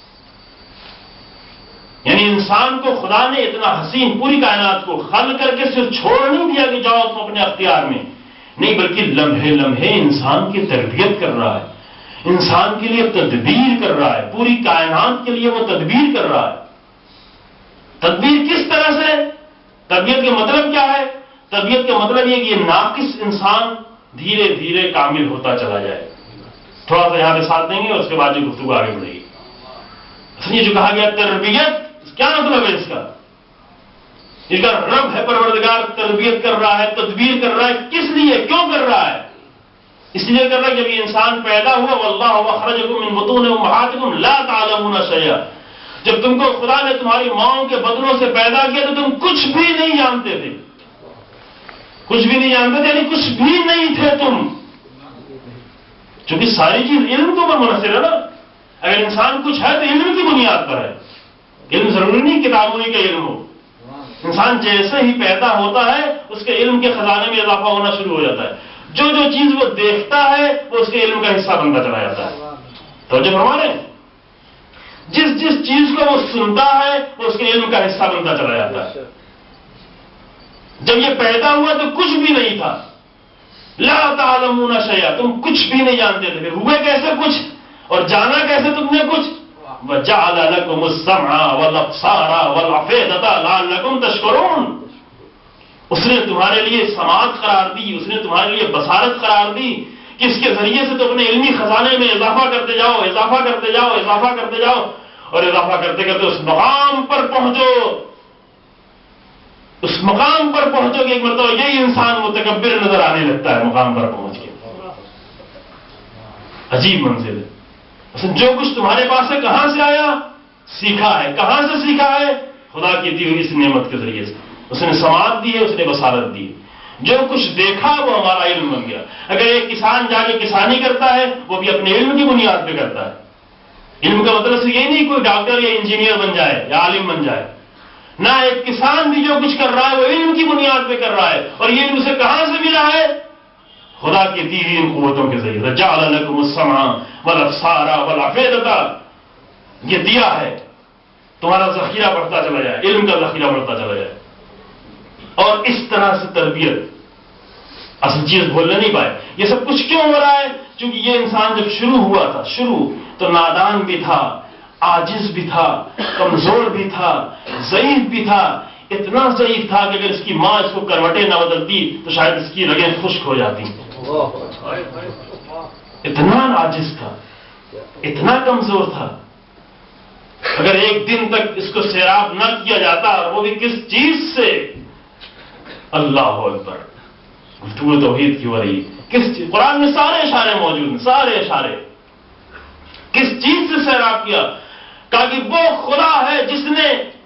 Speaker 1: یعنی انسان کو خدا نے اتنا حسین پوری کائنات کو خلق کر کے صرف چھوڑ نہیں دیا کہ جاؤ تم اپنے اختیار میں، نہیں بلکہ لمحے لمحے انسان کی تربیت کر رہا ہے، انسان کے لیے تدبیر کر رہا ہے، پوری کائنات کے لیے وہ تدبیر کر رہا ہے۔ تدبیر کس طرح سے؟ تربیت کا مطلب کیا ہے؟ تربیت کا مطلب یہ کہ یہ ناقص انسان دھیرے دھیرے کامل ہوتا چلا جائے۔ تھوڑا سا یہاں پہ ساتھ دیں گے، اس کے بعد جو گفتگو آگے بڑھے گی۔ یہ جو کہا گیا تربیت، کیا مطلب ہے اس کا؟ اس کا رب ہے پروردگار، تربیت کر رہا ہے، تدبیر کر رہا ہے، کس لیے، کیوں کر رہا ہے؟ اس لیے کر رہا ہے جب یہ انسان پیدا ہوا، واللہ اخرجکم من بطون امہاتکم لا تعلمون شیئا، جب تم کو خدا نے تمہاری ماؤں کے بدنوں سے پیدا کیا تو تم کچھ بھی نہیں جانتے تھے، کچھ بھی نہیں جانتے تھے، یعنی کچھ بھی نہیں تھے تم، چونکہ ساری چیز علم کے اوپر منحصر ہے نا۔ اگر انسان کچھ ہے تو علم کی بنیاد پر ہے، علم ضروری نہیں کتابوں کا علم ہو۔ انسان جیسے ہی پیدا ہوتا ہے اس کے علم کے خزانے میں اضافہ ہونا شروع ہو جاتا ہے، جو چیز وہ دیکھتا ہے وہ اس کے علم کا حصہ بنتا چلا جاتا ہے۔ تو جب ہمارے جس چیز کو وہ سنتا ہے وہ اس کے علم کا حصہ بنتا چلا جاتا ہے۔ جب یہ پیدا ہوا تو کچھ بھی نہیں تھا، لا تعلمون شیئا، تم کچھ بھی نہیں جانتے تھے، پھر ہوئے کیسے کچھ اور جانا کیسے تم نے کچھ؟ وَجَعَلَ لَكُمُ السَّمْعَ وَالْأَبْصَارَ وَالْأَفْئِدَةَ لَعَلَّكُمْ تَشْكُرُونَ، اس نے تمہارے لیے سماعت قرار دی، اس نے تمہارے لیے بصارت قرار دی کہ اس کے ذریعے سے تو اپنے علمی خزانے میں اضافہ کرتے جاؤ، اضافہ کرتے جاؤ، اضافہ کرتے جاؤ، اور اضافہ کرتے کرتے اس مقام پر پہنچو، اس مقام پر پہنچو کہ ایک مرتبہ یہی انسان متکبر نظر آنے لگتا ہے مقام پر پہنچ کے۔ عجیب منزل ہے۔ جو کچھ تمہارے پاس ہے کہاں سے آیا؟ سیکھا ہے۔ کہاں سے سیکھا ہے؟ خدا کی دی ہوئی اس نعمت کے ذریعے سے۔ اس نے سماعت دی ہے، اس نے بصارت دی ہے۔ جو کچھ دیکھا وہ ہمارا علم بن گیا۔ اگر ایک کسان جا کے کسانی کرتا ہے وہ بھی اپنے علم کی بنیاد پہ کرتا ہے۔ علم کا مطلب سے یہی نہیں کوئی ڈاکٹر یا انجینئر بن جائے یا عالم بن جائے، نہ ایک کسان بھی جو کچھ کر رہا ہے وہ علم کی بنیاد پہ کر رہا ہے، اور یہ علم اسے کہاں سے ملا ہے؟ خدا کی دی ہوئی ان قوتوں کے ذریعے. جعل لکم السمع والابصار والافئدۃ، یہ دیا ہے تمہارا ذخیرہ بڑھتا چلا جائے، علم کا ذخیرہ بڑھتا چلا جائے. اور اس طرح سے تربیت، اصل چیز بھولنے نہیں پائے. یہ سب کچھ کیوں ہو رہا ہے؟ چونکہ یہ انسان جب شروع ہوا تھا، تو نادان بھی تھا، عاجز بھی تھا، کمزور بھی تھا، ضعیف بھی تھا. اتنا ضعیف تھا کہ اگر اس کی ماں اس کو کروٹیں نہ بدلتی تو شاید اس کی رگیں خشک ہو جاتی. اتنا عاجز تھا، اتنا کمزور تھا. اگر ایک دن تک اس کو سیراب نہ کیا جاتا، اور وہ بھی کس چیز سے؟ اللہ اکبر، گفتگو توحید کی ہو رہی. کس چیز؟ قرآن میں سارے اشارے موجود ہیں، سارے اشارے. کس چیز سے سیراب کیا؟ کہا کہ وہ خدا ہے جس نے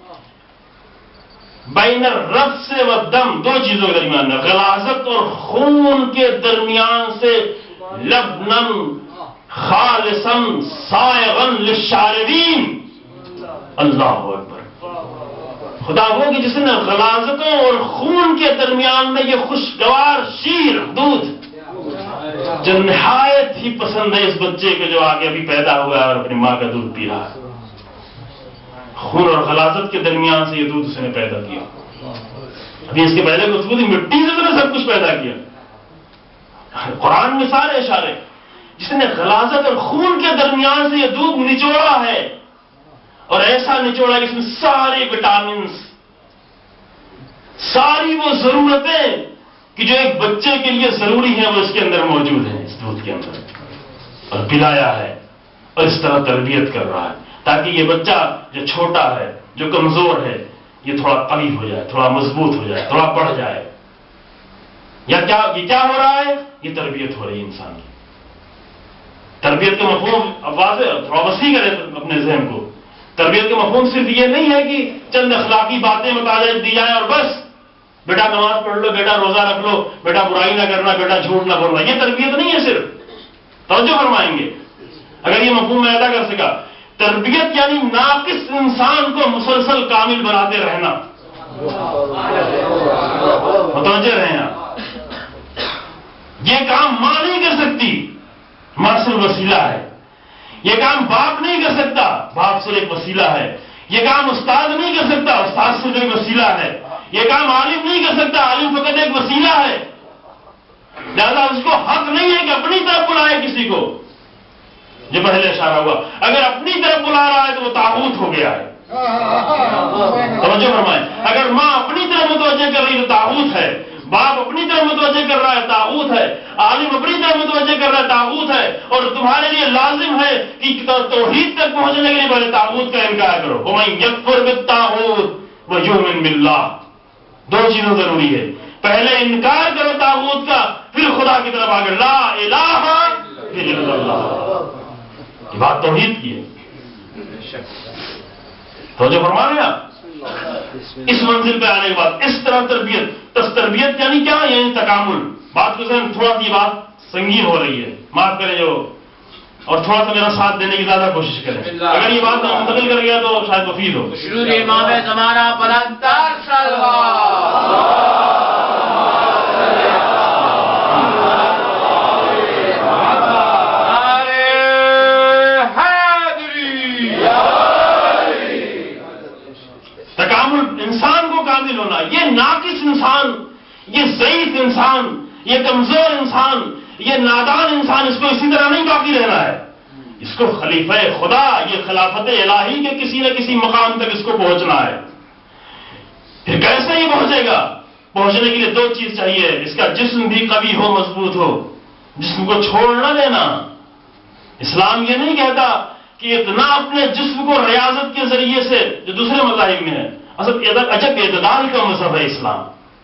Speaker 1: بین الرفس والدم، دو چیزوں کے درمیان میں، غلاظت اور خون کے درمیان سے، لبنن خالصا سائغا للشاربین. اللہ اکبر. خدا وہ کہ جس نے غلاظتوں اور خون کے درمیان میں یہ خوشگوار شیر، دودھ، جو نہایت ہی پسند ہے اس بچے کے جو آگے ابھی پیدا ہوا ہے اور اپنی ماں کا دودھ پی رہا ہے. خون اور غلاظت کے درمیان سے یہ دودھ اس نے پیدا کیا. ابھی اس کے پہلے گفتگو تھی، مٹی سے تو نے سب کچھ پیدا کیا. قرآن میں سارے اشارے. جس نے غلاظت اور خون کے درمیان سے یہ دودھ نچوڑا ہے، اور ایسا نچوڑا کہ اس میں سارے وٹامنس، ساری وہ ضرورتیں کہ جو ایک بچے کے لیے ضروری ہیں وہ اس کے اندر موجود ہیں، اس دودھ کے اندر. اور پلایا ہے، اور اس طرح تربیت کر رہا ہے تاکہ یہ بچہ جو چھوٹا ہے، جو کمزور ہے، یہ تھوڑا قوی ہو جائے، تھوڑا مضبوط ہو جائے، تھوڑا بڑھ جائے. یہ کیا ہو رہا ہے؟ یہ تربیت ہو رہی ہے انسان کی. تربیت کا مفہوم اب واضح، تھوڑا وسیع کرے اپنے ذہن کو. تربیت کا مفہوم صرف یہ نہیں ہے کہ چند اخلاقی باتیں متعلق دی جائیں اور بس بیٹا نماز پڑھ لو، بیٹا روزہ رکھ لو، بیٹا برائی نہ کرنا، بیٹا جھوٹ نہ بولنا. یہ تربیت نہیں ہے صرف. توجہ فرمائیں گے اگر یہ مفہوم میں ادا کر سکا. تربیت یعنی ناقص انسان کو مسلسل کامل بناتے رہنا. متوجہ رہیں آپ. یہ کام ماں نہیں کر سکتی، ماں صرف وسیلہ ہے. یہ کام باپ نہیں کر سکتا، باپ صرف ایک وسیلہ ہے. یہ کام استاد نہیں کر سکتا، استاد صرف ایک وسیلہ ہے. یہ کام عالم نہیں کر سکتا، عالم فقط ایک وسیلہ ہے. لہذا اس کو حق نہیں ہے کہ اپنی طرف بلائے کسی کو. جو پہلے اشارہ ہوا، اگر اپنی طرف بلا رہا ہے تو وہ طاغوت ہو گیا ہے. توجہ فرمائیں. اگر ماں اپنی طرف متوجہ کر رہی ہے تو طاغوت ہے. باپ اپنی طرف متوجہ کر رہا ہے طاغوت ہے. عالم اپنی طرف متوجہ کر رہا ہے طاغوت ہے. اور تمہارے لیے لازم ہے کہ توحید تک پہنچنے کے لیے پہلے طاغوت کا انکار کرو. وَمَن يَكْفُرْ بِالطَّاغُوتِ وَيُؤْمِنْ بِاللَّهِ. دو چیزیں ضروری ہے. پہلے انکار کرو طاغوت کا، پھر خدا کی طرف آگے لا الہ الا اللہ. یہ بات توحید کی ہے. توجہ فرما رہے ہیں آپ. اس منزل پہ آنے کے بعد اس طرح تربیت یعنی کیا؟ یعنی تکامل. بات کو ذہن تھوڑا سی بات سنگین ہو رہی ہے، معاف کریں جو، اور تھوڑا سا میرا ساتھ دینے کی زیادہ کوشش کریں. اگر یہ بات منتقل کر گیا تو شاید مفید ہو.
Speaker 2: امام زمانہ بلندتر
Speaker 1: انسان کو کامل ہونا. یہ ناقص انسان، یہ ضعیف انسان، یہ کمزور انسان، یہ نادان انسان، اس کو اسی طرح نہیں باقی رہنا ہے. اس کو خلیفہ خدا، یہ خلافت الہی کے کسی نہ کسی مقام تک اس کو پہنچنا ہے. پھر کیسے ہی پہنچے گا؟ پہنچنے کے لیے دو چیز چاہیے. اس کا جسم بھی قوی ہو، مضبوط ہو، جسم کو چھوڑ نہ دینا. اسلام یہ نہیں کہتا کہ اتنا اپنے جسم کو ریاضت کے ذریعے سے جو دوسرے مذاہب میں ہے. عجب اعتدال کا مذہب ہے اسلام.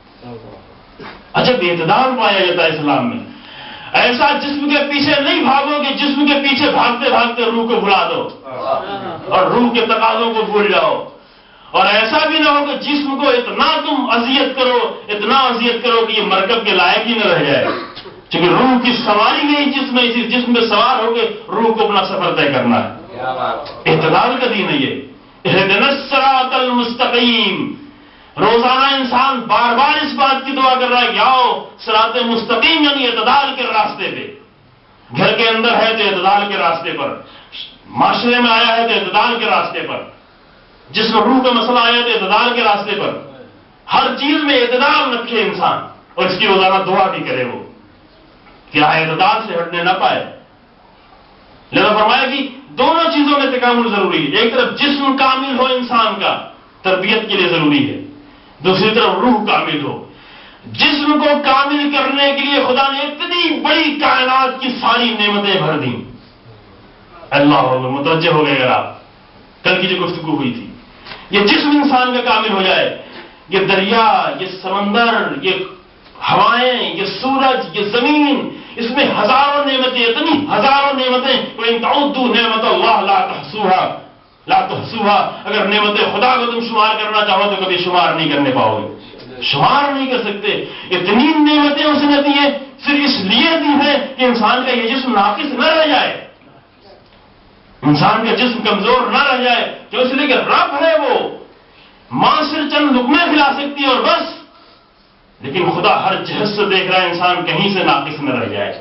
Speaker 1: عجب اعتدال پایا جاتا ہے اسلام میں. ایسا جسم کے پیچھے نہیں بھاگو کہ جسم کے پیچھے بھاگتے بھاگتے روح کو بھلا دو اور روح کے تقاضوں کو بھول جاؤ. اور ایسا بھی نہ ہو کہ جسم کو اتنا تم اذیت کرو کہ یہ مرکب کے لائق ہی نہ رہ جائے. چونکہ روح کی سواری نہیں جسم میں، اسی جسم میں سوار ہو کے روح کو اپنا سفر طے کرنا ہے. اعتدال کا دین ہے یہ. اہدنا الصراط المستقیم. روزانہ انسان بار بار اس بات کی دعا کر رہا ہے کہ آؤ صراط مستقیم یعنی اعتدال کے راستے پہ. گھر کے اندر ہے تو اعتدال کے راستے پر، معاشرے میں آیا ہے تو اعتدال کے راستے پر، جسم روح کا مسئلہ آیا تو اعتدال کے راستے پر. ہر چیز میں اعتدال رکھے انسان، اور اس کی روزانہ دعا بھی کرے وہ کہ اعتدال سے ہٹنے نہ پائے. لہذا فرمایا کہ دونوں چیزوں میں تکامل ضروری ہے. ایک طرف جسم کامل ہو انسان کا، تربیت کے لیے ضروری ہے، دوسری طرف روح کامل ہو. جسم کو کامل کرنے کے لیے خدا نے اتنی بڑی کائنات کی ساری نعمتیں بھر دیں. اللہ متوجہ ہو گئے اگر آپ، کل کی جو گفتگو ہوئی تھی، یہ جسم انسان کا کامل ہو جائے، یہ دریا، یہ سمندر، یہ ہوائیں، یہ سورج، یہ زمین، اس میں ہزاروں نعمتیں، اتنی ہزاروں نعمتیں. وَإِن تَعُدُّوا نِعْمَتَ اللَّهِ لَا تُحْصُوهَا، اگر نعمت خدا کو تم شمار کرنا چاہو تو کبھی شمار نہیں کرنے پاؤ گے، شمار نہیں کر سکتے. اتنی نعمتیں اس نے دی ہیں، صرف اس لیے دی ہیں کہ انسان کا یہ جسم ناقص نہ رہ جائے، انسان کا جسم کمزور نہ رہ جائے. جو اس لیے کہ رب ہے، وہ ماں صرف چند لقمے کھلا سکتی ہے اور بس، لیکن خدا ہر جہت سے دیکھ رہا ہے انسان کہیں سے ناقص نہ رہ جائے،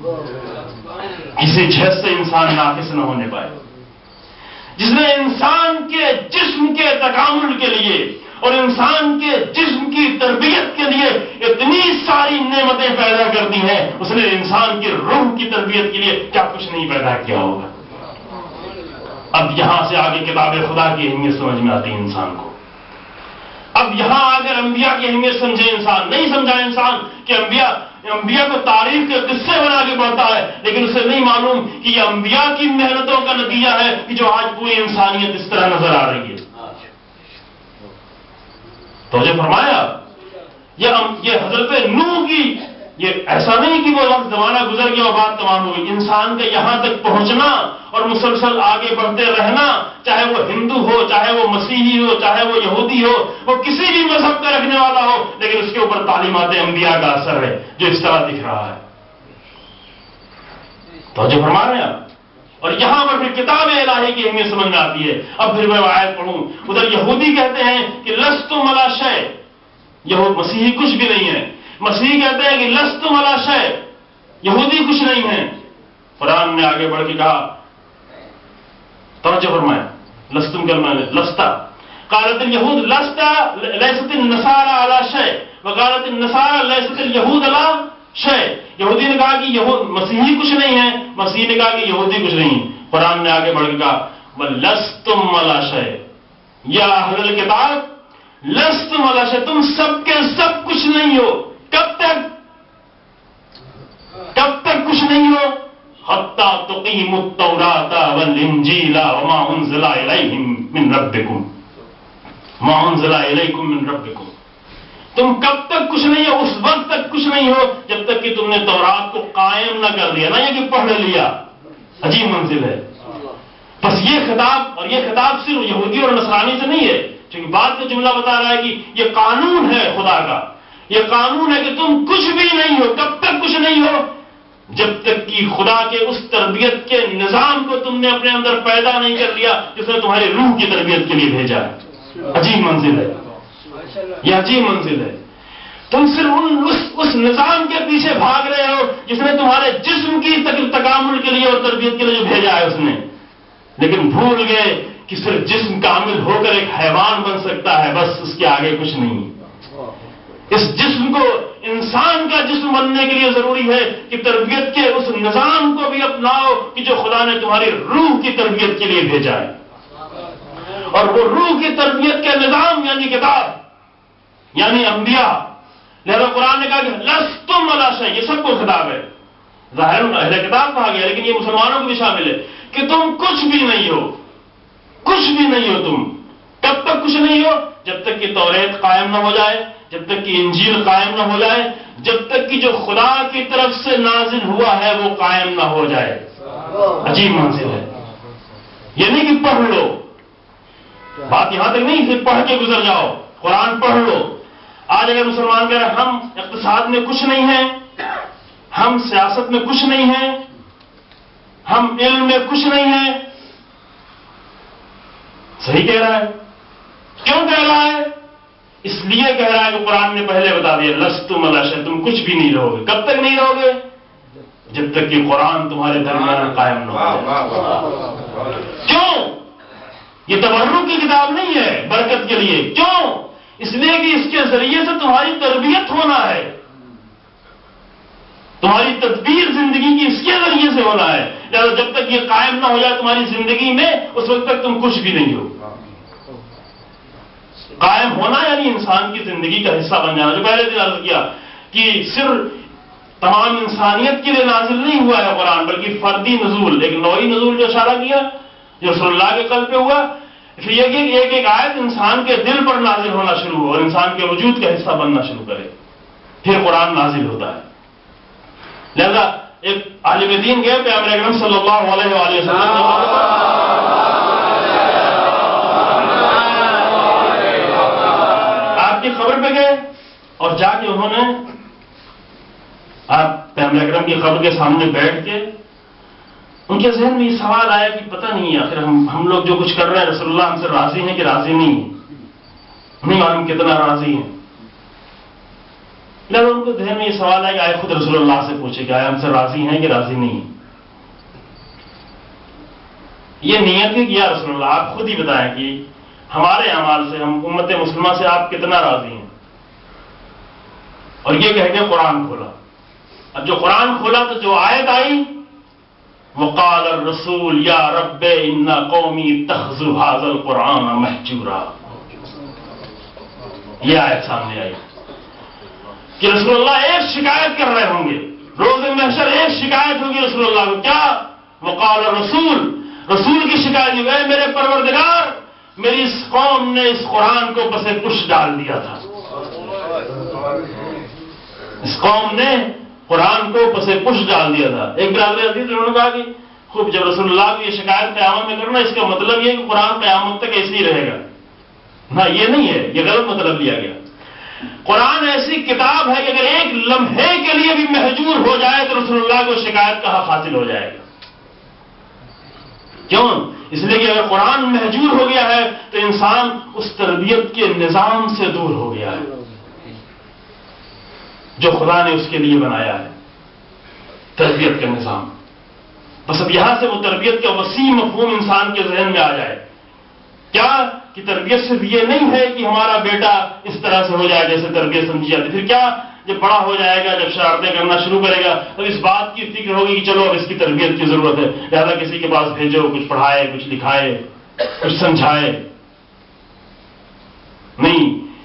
Speaker 1: کسی جہت سے انسان ناقص نہ ہونے پائے. جس نے انسان کے جسم کے تکامل کے لیے اور انسان کے جسم کی تربیت کے لیے اتنی ساری نعمتیں پیدا کر دی ہیں، اس نے انسان کی روح کی تربیت کے لیے کیا کچھ نہیں پیدا کیا ہوگا. اب یہاں سے آگے کتاب خدا کی اہمیت سمجھ میں آتی ہے انسان کو. اب یہاں اگر انبیاء کی اہمیت سمجھے انسان، نہیں سمجھا انسان کہ انبیاء کو تاریخ کے قصے بنا کے پڑھتا ہے، لیکن اسے نہیں معلوم کہ یہ انبیاء کی محنتوں کا نتیجہ ہے کہ جو آج پوری انسانیت اس طرح نظر آ رہی ہے. تو جو فرمایا یہ حضرت نوح کی، یہ ایسا نہیں کہ وہ وقت زمانہ گزر گیا اور بات تمام ہو گئی. انسان کا یہاں تک پہنچنا اور مسلسل آگے بڑھتے رہنا، چاہے وہ ہندو ہو، چاہے وہ مسیحی ہو، چاہے وہ یہودی ہو، وہ کسی بھی مذہب کا رکھنے والا ہو، لیکن اس کے اوپر تعلیمات انبیاء کا اثر ہے جو اس طرح دکھ رہا ہے. تو جو فرما رہے ہیں آپ، اور یہاں پر پھر کتاب الہی کی اہمیت سمجھ میں آتی ہے. اب پھر میں آیت پڑھوں. ادھر یہودی کہتے ہیں کہ لستم علی شیء، مسیحی کچھ بھی نہیں ہے. مسیحی کہتے ہیں کہ لستم علی شیء، یہودی کچھ نہیں ہے. قرآن نے آگے بڑھ کے کہا، توجہ فرمائیں، لستم کلمہ لستا، قالت الیہود لستا لیست النصارى علی شیء وقالت النصارى لیست الیہود علی شیء. یہودی نے کہا کہ مسیحی کچھ نہیں ہے، مسیحی نے کہا کہ یہودی کچھ نہیں. قرآن نے آگے بڑھ کے کہا وَلَسْتُمْ عَلَىٰ شَيْءٍ، یا اہل الکتاب لستم علی شیء، تم سب کے سب کچھ نہیں ہو. کب تک کچھ نہیں ہو؟ حَتَّىٰ تُقِیمُوا التَّوْرَاةَ وَالْإِنجِیلَ وَمَا أُنزِلَ إِلَیْکُم مِّن رَبِّکُم. تم کب تک کچھ نہیں ہو؟ اس وقت تک کچھ نہیں ہو جب تک کہ تم نے تورات کو قائم نہ کر دیا، نہ یہ کہ پڑھ لیا. عجیب منزل ہے. بس یہ خطاب صرف یہودی اور نصرانی سے نہیں ہے، چونکہ بعد میں جملہ بتا رہا ہے کہ یہ قانون ہے خدا کا، یہ قانون ہے کہ تم کچھ بھی نہیں ہو. کب تک کچھ نہیں ہو؟ جب تک کہ خدا کے اس تربیت کے نظام کو تم نے اپنے اندر پیدا نہیں کر لیا جس نے تمہاری روح کی تربیت کے لیے بھیجا ہے. عجیب منزل ہے یہ، عجیب منزل ہے. تم صرف اس نظام کے پیچھے بھاگ رہے ہو جس نے تمہارے جسم کی تکامل کے لیے اور تربیت کے لیے جو بھیجا ہے اس نے، لیکن بھول گئے کہ صرف جسم کامل ہو کر ایک حیوان بن سکتا ہے، بس اس کے آگے کچھ نہیں. اس جسم کو انسان کا جسم بننے کے لیے ضروری ہے کہ تربیت کے اس نظام کو بھی اپناؤ کہ جو خدا نے تمہاری روح کی تربیت کے لیے بھیجا ہے. اور وہ روح کی تربیت کے نظام یعنی کتاب، یعنی انبیاء. لہذا قرآن نے کہا کہ لستم علی شیء، یہ سب کو خطاب ہے. ظاہر اہل کتاب کہا گیا، لیکن یہ مسلمانوں کو بھی شامل ہے کہ تم کچھ بھی نہیں ہو، کچھ بھی نہیں ہو. تم کب تک کچھ نہیں ہو؟ جب تک کہ توریت قائم نہ ہو جائے، جب تک کہ انجیل قائم نہ ہو جائے، جب تک کہ جو خدا کی طرف سے نازل ہوا ہے وہ قائم نہ ہو جائے. عجیب منزل ہے. یہ نہیں کہ پڑھ لو، بات یہاں تک نہیں صرف پڑھ کے گزر جاؤ، قرآن پڑھ لو. آج اگر مسلمان کہہ رہے ہیں ہم اقتصاد میں کچھ نہیں ہیں، ہم سیاست میں کچھ نہیں ہیں، ہم علم میں کچھ نہیں ہیں، صحیح کہہ رہا ہے. کیوں کہہ رہا ہے؟ اس لیے کہہ رہا ہے کہ قرآن نے پہلے بتا دیا لستم علی شیء، تم کچھ بھی نہیں رہو گے. کب تک نہیں رہو گے؟ جب تک کہ قرآن تمہارے درمیان قائم نہ ہو. کیوں؟ یہ تبرک کی کتاب نہیں ہے برکت کے لیے. کیوں؟ اس لیے کہ اس کے ذریعے سے تمہاری تربیت ہونا ہے، تمہاری تدبیر زندگی کی اس کے ذریعے سے ہونا ہے. لہٰذا جب تک یہ قائم نہ ہو جائے تمہاری زندگی میں، اس وقت تک تم کچھ بھی نہیں ہو. قائم ہونا یعنی انسان کی زندگی کا حصہ بن جانا. جو پہلے دن عرض کیا کہ صرف تمام انسانیت کے لیے نازل نہیں ہوا ہے قرآن، بلکہ فردی نزول، ایک نوعی نزول جو اشارہ کیا جو رسول اللہ کے قلب پہ ہوا. پھر یہ کہ ایک ایک آیت انسان کے دل پر نازل ہونا شروع ہو اور انسان کے وجود کا حصہ بننا شروع کرے، پھر قرآن نازل ہوتا ہے. لہذا ایک عالم دین گئے پیغمبر اکرم صلی اللہ علیہ وآلہ وسلم آپ کی قبر پہ گئے اور جا کے انہوں نے آپ پیغمبر اکرم کی قبر کے سامنے بیٹھ کے ان کے ذہن میں یہ سوال آیا کہ پتہ نہیں آخر ہم لوگ جو کچھ کر رہے ہیں رسول اللہ ہم سے راضی ہیں کہ راضی نہیں ہیں، نہیں معلوم کتنا راضی ہیں. لہٰذا ان کو ذہن میں یہ سوال ہے کہ آئے خود رسول اللہ سے پوچھے کہ آئے ہم سے راضی ہیں کہ راضی نہیں ہیں. یہ نیت ہے کہ یا رسول اللہ آپ خود ہی بتائیں کہ ہمارے اعمال سے، ہم امت مسلمہ سے آپ کتنا راضی ہیں. اور یہ کہہ کے قرآن کھولا. اب جو قرآن کھولا تو جو آیت آئی وقال الرسول یا رب ان قومی اتخذوا ھذا القرآن مہجورا، یہ آیت سامنے آئی کہ رسول اللہ ایک شکایت کر رہے ہوں گے روز محشر. ایک شکایت ہوگی رسول اللہ کو، کیا؟ وقال الرسول، رسول کی شکایت یہ ہے میرے پروردگار میری اس قوم نے اس قرآن کو پس پش ڈال دیا تھا. اس قوم نے قرآن کو پس پش ڈال دیا تھا. ایک برادر عزیز انہوں نے کہا کہ خوب جب رسول اللہ کو یہ شکایت قیامت میں کرنا اس کا مطلب یہ کہ قرآن قیامت تک ایسے ہی رہے گا. نہ یہ نہیں ہے، یہ غلط مطلب لیا گیا. قرآن ایسی کتاب ہے کہ اگر ایک لمحے کے لیے بھی محجور ہو جائے تو رسول اللہ کو شکایت کا حق حاصل ہو جائے گا. کیوں؟ اس لیے کہ اگر قرآن محجور ہو گیا ہے تو انسان اس تربیت کے نظام سے دور ہو گیا ہے جو خدا نے اس کے لیے بنایا ہے، تربیت کا نظام. بس اب یہاں سے وہ تربیت کا وسیع مفہوم انسان کے ذہن میں آ جائے. کیا کہ تربیت صرف یہ نہیں ہے کہ ہمارا بیٹا اس طرح سے ہو جائے جیسے تربیت سمجھی جاتی. پھر کیا؟ جب بڑا ہو جائے گا، جب شرارتیں کرنا شروع کرے گا تو اس بات کی فکر ہوگی کہ چلو اب اس کی تربیت کی ضرورت ہے، لہذا کسی کے پاس بھیجو، کچھ پڑھائے، کچھ لکھائے، کچھ سمجھائے. نہیں،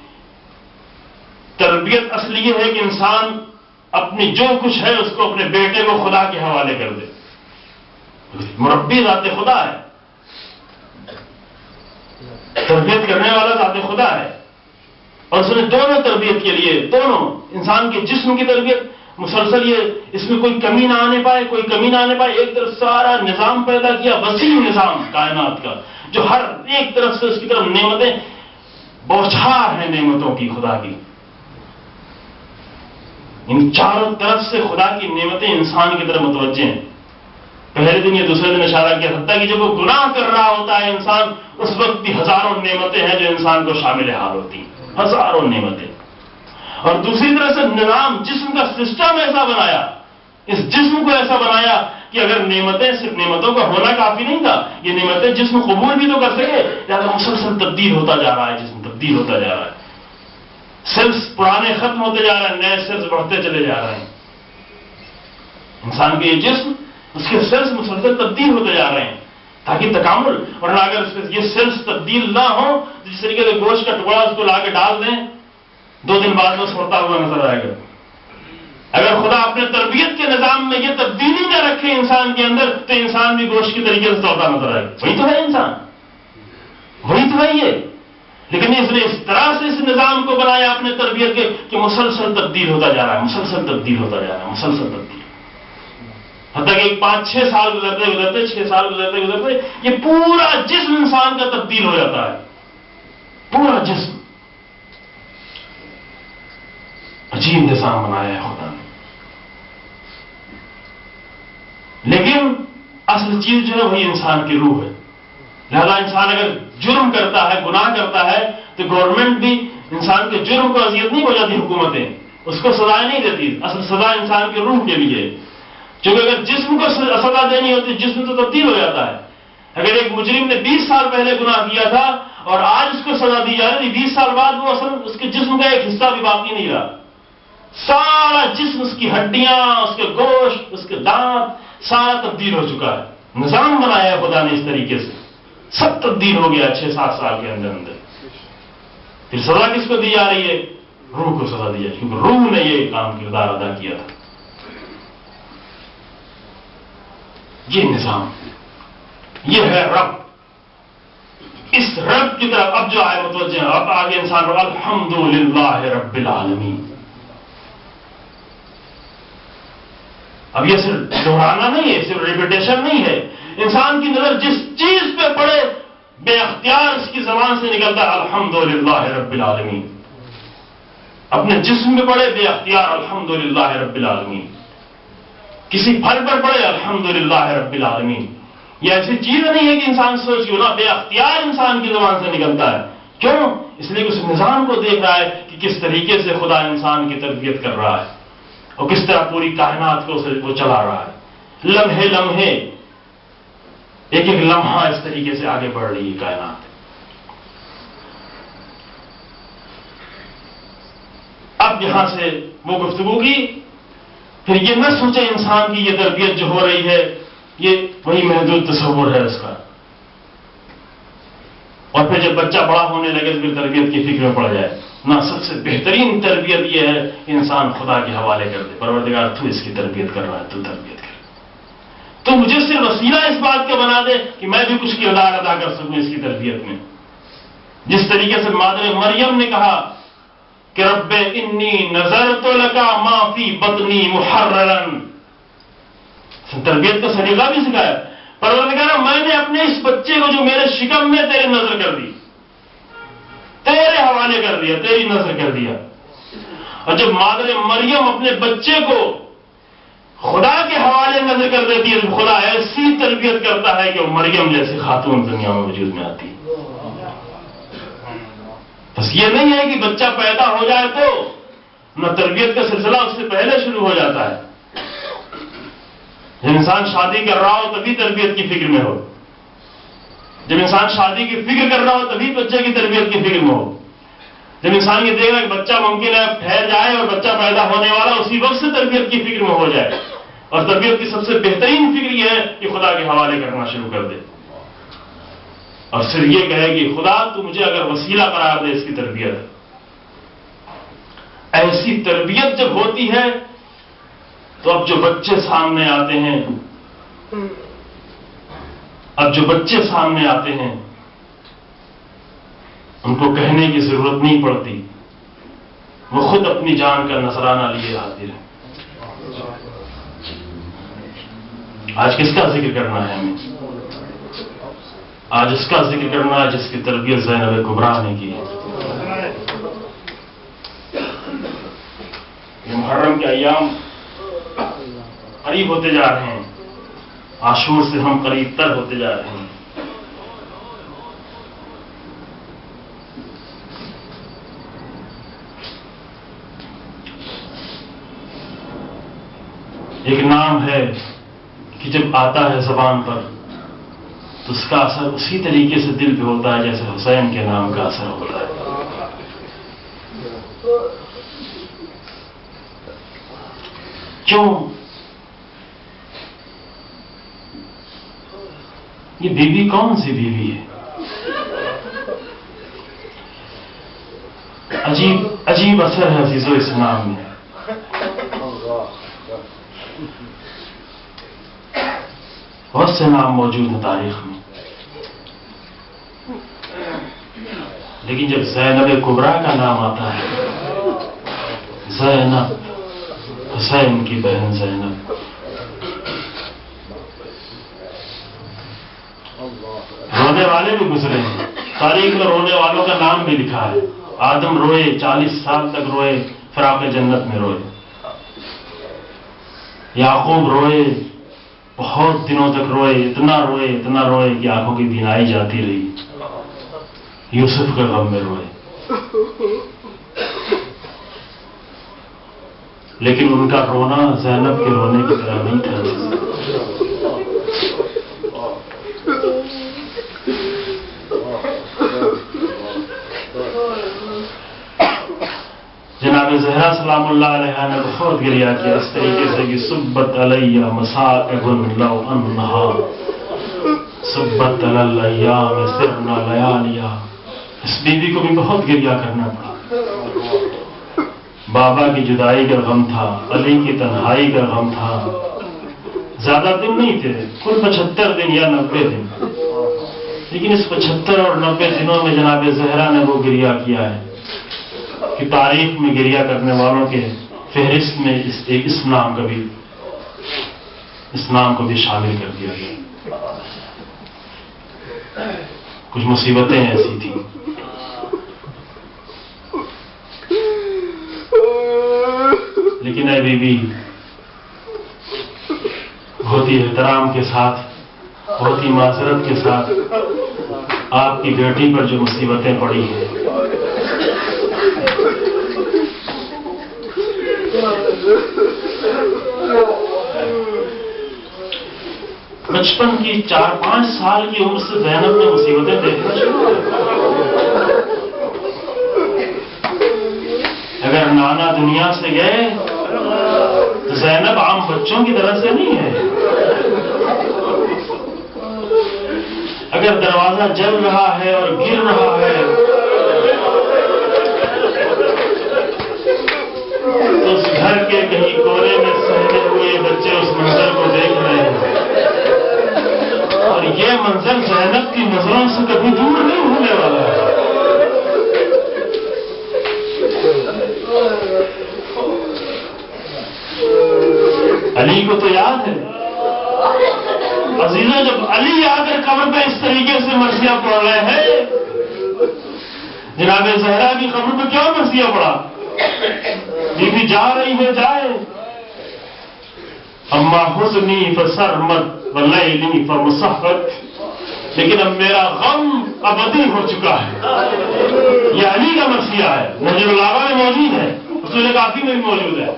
Speaker 1: تربیت اصل یہ ہے کہ انسان اپنی جو کچھ ہے اس کو اپنے بیٹے کو خدا کے حوالے کر دے. مربی ذات خدا ہے، تربیت کرنے والا ذات خدا ہے. اور اس نے دونوں تربیت کے لیے، دونوں انسان کے جسم کی تربیت مسلسل، یہ اس میں کوئی کمی نہ آنے پائے، کوئی کمی نہ آنے پائے. ایک طرف سارا نظام پیدا کیا، وسیع نظام کائنات کا جو ہر ایک طرف سے اس کی طرف نعمتیں بوچھار ہیں، نعمتوں کی خدا کی. ان چاروں طرف سے خدا کی نعمتیں انسان کی طرف متوجہ ہیں. پہلے دن یا دوسرے دن اشارہ کیا، حتیٰ کہ جب وہ گناہ کر رہا ہوتا ہے انسان اس وقت بھی ہزاروں نعمتیں ہیں جو انسان کو شامل حال ہوتی ہیں، ہزاروں نعمتیں. اور دوسری طرح سے نظام، جسم کا سسٹم ایسا بنایا، اس جسم کو ایسا بنایا کہ اگر نعمتیں صرف نعمتوں کا ہونا کافی نہیں تھا، یہ نعمتیں جسم قبول بھی تو کر سکے. لہٰذا مسلسل تبدیل ہوتا جا رہا ہے، جسم تبدیل ہوتا جا رہا ہے. سیلز پرانے ختم ہوتے جا رہے ہیں، نئے سیلز بڑھتے چلے جا رہے ہیں. انسان کے یہ جسم، اس کے سیلز مسلسل تبدیل ہوتے جا رہے ہیں تاکہ تکامل. ورنہ اگر اس میں یہ سیلز تبدیل نہ ہوں، جس طریقے سے گوشت کا ٹکڑا اس کو لا کے ڈال دیں، 2 دن بعد میں سڑتا ہوا نظر آئے گا. اگر خدا اپنے تربیت کے نظام میں یہ تبدیلی نہ رکھے انسان کے اندر تو انسان بھی گوشت کی طریقے سے سڑتا نظر آئے گا. وہی تو ہے انسان، وہی تو ہے یہ. لیکن اس نے اس طرح سے اس نظام کو بنایا اپنے تربیت کے کہ مسلسل تبدیل ہوتا جا رہا ہے، مسلسل تبدیل ہوتا جا رہا ہے، مسلسل تبدیل. حتیٰ کہ 5-6 سال گزرتے گزرتے 6 سال گزرتے گزرتے یہ پورا جسم انسان کا تبدیل ہو جاتا ہے، پورا جسم. عجیب نظام بنایا ہے خدا نے. لیکن اصل چیز جو ہے وہی انسان کی روح ہے. لہذا انسان اگر جرم کرتا ہے، گناہ کرتا ہے تو گورنمنٹ بھی انسان کے جرم کو اذیت نہیں پہنچاتی حکومتیں، اس کو سزائیں نہیں دیتی، اصل سزا انسان کے روح کے لیے، کیونکہ اگر جسم کو سزا دینی ہوتی جسم تو تبدیل ہو جاتا ہے۔ اگر ایک مجرم نے 20 سال پہلے گناہ کیا تھا اور آج اس کو سزا دی جا رہی ہے، 20 سال بعد وہ اصل اس کے جسم کا ایک حصہ بھی باقی نہیں رہا، سارا جسم، اس کی ہڈیاں، اس کے گوشت، اس کے دانت، سارا تبدیل ہو چکا ہے۔ نظام بنایا ہے خدا نے اس طریقے سے، سب تبدیل ہو گیا 6-7 سال کے اندر اندر۔ پھر سزا کس کو دی جا رہی ہے؟ روح کو سزا دی جائے، کیونکہ روح نے یہ کام کردار ادا کیا تھا۔ یہ نظام، یہ ہے رب۔ اس رب کی طرف اب جو آئے متوجہ ہیں، اب آگے انسان کو الحمدللہ رب العالمین۔ اب یہ صرف دہرانا نہیں ہے، صرف ریپیٹیشن نہیں ہے، انسان کی نظر جس چیز پہ پڑے بے اختیار اس کی زبان سے نکلتا ہے الحمدللہ رب العالمین۔ اپنے جسم میں پڑے بے اختیار الحمدللہ رب العالمین، کسی پھل پر پڑے الحمدللہ رب العالمین۔ یہ ایسی چیز نہیں ہے کہ انسان سوچ کے نہ، بے اختیار انسان کی زبان سے نکلتا ہے۔ کیوں؟ اس لیے اس نظام کو دیکھ رہا ہے کہ کس طریقے سے خدا انسان کی تربیت کر رہا ہے اور کس طرح پوری کائنات کو وہ چلا رہا ہے۔ لمحے لمحے، ایک ایک لمحہ اس طریقے سے آگے بڑھ رہی ہے کائنات۔ اب یہاں سے وہ گفتگو کی، پھر یہ نہ سوچے انسان کی یہ تربیت جو ہو رہی ہے یہ وہی محدود تصور ہے اس کا، اور پھر جب بچہ بڑا ہونے لگے تو پھر تربیت کی فکر میں پڑ جائے۔ نہ، سب سے بہترین تربیت یہ ہے انسان خدا کے حوالے کر دے، پروردگار تو اس کی تربیت کر رہا ہے، تو تربیت کر، تو مجھے صرف وسیلہ اس بات کا بنا دے کہ میں بھی کچھ کردار ادا کر سکوں اس کی تربیت میں۔ جس طریقے سے مادر مریم نے کہا کہ رب انی نذرت لک ما فی بطنی محررا، تربیت کا سلیقہ بھی سکھایا۔ پروردگار میں نے اپنے اس بچے کو جو میرے شکم میں تیرے نظر کر دی، تیرے حوالے کر دیا، تیری نظر کر دیا۔ اور جب مادر مریم اپنے بچے کو خدا کے حوالے نظر کر دیتی ہے تو خدا ایسی تربیت کرتا ہے کہ وہ مریم جیسی خاتون دنیا میں وجود میں آتی ہے۔ بس یہ نہیں ہے کہ بچہ پیدا ہو جائے تو نہ، تربیت کا سلسلہ اس سے پہلے شروع ہو جاتا ہے۔ جب انسان شادی کر رہا ہو تبھی تربیت کی فکر میں ہو، جب انسان شادی کی فکر کر رہا ہو تبھی بچے کی تربیت کی فکر میں ہو، جب انسان یہ دیکھ رہا ہے کہ بچہ ممکن ہے ٹھہر جائے اور بچہ پیدا ہونے والا اسی وقت سے تربیت کی فکر میں ہو جائے۔ اور تربیت کی سب سے بہترین فکر یہ ہے کہ خدا کے حوالے کرنا شروع کر دے، اور صرف یہ کہے کہ خدا تو مجھے اگر وسیلہ قرار دے اس کی تربیت۔ ایسی تربیت جب ہوتی ہے تو اب جو بچے سامنے آتے ہیں، ان کو کہنے کی ضرورت نہیں پڑتی، وہ خود اپنی جان کا نذرانہ لیے حاضر ہیں۔ آج کس کا ذکر کرنا ہے ہمیں؟ آج اس کا ذکر کرنا ہے جس کی تربیت زینب کبریٰ نے کی ہے۔ یہ محرم کے ایام قریب ہوتے جا رہے ہیں، عاشور سے ہم قریب تر ہوتے جا رہے ہیں۔ ایک نام ہے کہ جب آتا ہے زبان پر تو اس کا اثر اسی طریقے سے دل پہ ہوتا ہے جیسے حسین کے نام کا اثر ہوتا ہے۔ کیوں؟ یہ بیوی کون سی بیوی ہے؟ عجیب اثر ہے عزیزو اس نام میں۔ بہت سے نام موجود ہیں تاریخ میں، لیکن جب زینب کبریٰ کا نام آتا ہے، زینب، حسین کی بہن زینب، رونے والے بھی گزرے ہیں، تاریخ میں رونے والوں کا نام بھی لکھا ہے۔ آدم روئے، 40 سال تک روئے، فراق جنت میں روئے۔ یعقوب روئے، بہت دنوں تک روئے، اتنا روئے کہ آنکھوں کی بینائی جاتی رہی۔ یوسف کے غم میں روئے۔ لیکن ان کا رونا زینب کے رونے کی طرح نہیں تھا. جناب زہرا سلام اللہ علیہ نے بہت گریہ کیا اس طریقے سے کہ سبت علیہ مصائب لو انہا سبت علی الایام سرنا لیالیا. اس بیوی کو بھی بہت گریہ کرنا پڑا. بابا کی جدائی کا غم تھا، علی کی تنہائی کا غم تھا. زیادہ دن نہیں تھے، کل 75 دن یا 90 دن، لیکن اس 75 اور 90 دنوں میں جناب زہرا نے وہ گریہ کیا ہے کہ تاریخ میں گریہ کرنے والوں کے فہرست میں اس نام کو بھی شامل کر دیا گیا. کچھ مصیبتیں ایسی تھیں. لیکن اے بی بی، بہت ہی احترام کے ساتھ، بہت ہی معذرت کے ساتھ آپ کی بیٹی پر جو مصیبتیں پڑی ہیں، بچپن کی 4-5 سال کی عمر سے زینب نے مصیبتیں دیکھنا شروع کر. اگر نانا دنیا سے گئے تو زینب عام بچوں کی طرح سے نہیں ہے. اگر دروازہ جل رہا ہے اور گر رہا ہے تو اس گھر کے کہیں کونے میں سہتے ہوئے بچے اس منظر کو دیکھ رہے ہیں، اور یہ منظر زینب کی نظروں سے کبھی دور نہیں ہونے والا ہے. علی کو تو یاد ہے عزیزوں، جب علی آ کر قبر پہ اس طریقے سے مرثیہ پڑھ رہے ہیں، جناب زہرا کی قبر پہ کیوں مرثیہ پڑھا؟ بی بی جا رہی ہے، جائے. اما حزنی فسرمت ولیلی فمصحت، لیکن اب میرا غم ابدی ہو چکا ہے. یہ علی کا مرثیہ ہے، نجر العبا میں موجود ہے، اصول کافی میں بھی موجود ہے.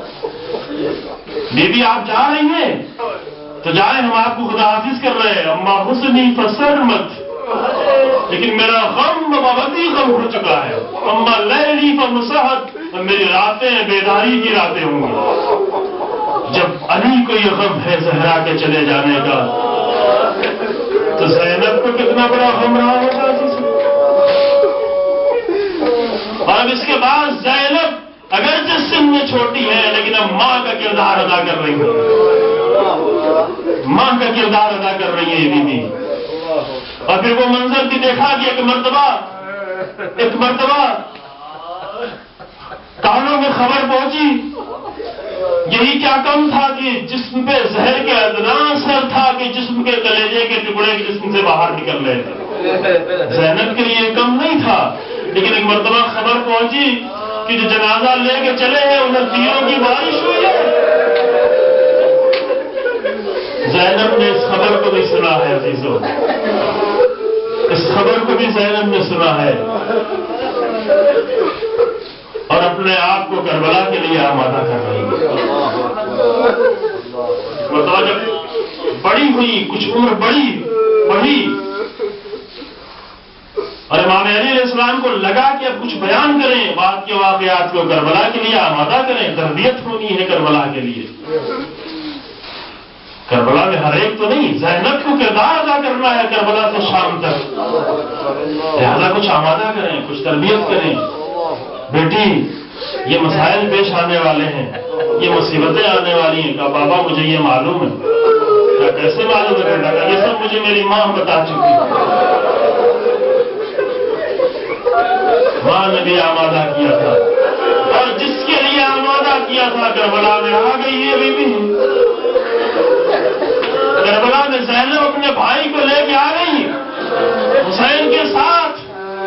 Speaker 1: بی بی آپ جا رہی ہیں تو جائیں، ہم آپ کو خدا حافظ کر رہے ہیں. اما حسنی فسرمت، لیکن میرا غم ابدی غم ہو چکا ہے. اما لیلی فمصحت، میری راتیں بیداری کی راتیں ہوں گی. جب علی کو یہ غم ہے زہرا کے چلے جانے کا، تو زینب کو کتنا بڑا غم رہا ہوگا. اور اب اس کے بعد زینب اگرچہ سن میں چھوٹی ہے، لیکن اب ماں کا کردار ادا کر رہی ہے. ماں کا کردار ادا کر رہی ہے یہ بیوی. اور پھر وہ منظر بھی دیکھا کہ ایک مرتبہ کانوں میں خبر پہنچی. یہی کیا کم تھا کہ جسم پہ زہر کے ادنا اثر تھا کہ جسم کے کلیجے کے ٹکڑے جسم سے باہر نکل رہے تھے. زینب کے لیے کم نہیں تھا، لیکن ایک مرتبہ خبر پہنچی کہ جو جنازہ لے کے چلے ہیں ادھر تیروں کی بارش ہوئی ہے. زینب نے اس خبر کو بھی سنا ہے عزیزوں، اس خبر کو بھی زینب نے سنا ہے، اور اپنے آپ کو کربلا کے لیے آمادہ کر رہی ہے. بتاؤ، جب بڑی ہوئی، کچھ عمر بڑھی، اور امام علی علیہ السلام کو لگا کہ اب کچھ بیان کریں، بعد کے واقعات کو کربلا کے لیے آمادہ کریں. تربیت ہونی ہے کربلا کے لیے. کربلا میں ہر ایک تو نہیں، زینب کو کردار ادا کرنا ہے کربلا سے شام تک. لہذا کچھ آمادہ کریں، کچھ تربیت کریں. بیٹی، یہ مسائل پیش آنے والے ہیں، یہ مصیبتیں آنے والی ہیں. کہا بابا مجھے یہ معلوم ہے. کیا کیسے معلوم ہے بیٹا؟ یہ سب مجھے میری ماں بتا چکی ہے. ماں نے بھی آمادہ کیا تھا، اور جس کے لیے آمادہ کیا تھا کربلا میں آ گئی ہے بی بی. کربلا میں زینب اپنے بھائی کو لے کے آ گئی حسین کے ساتھ.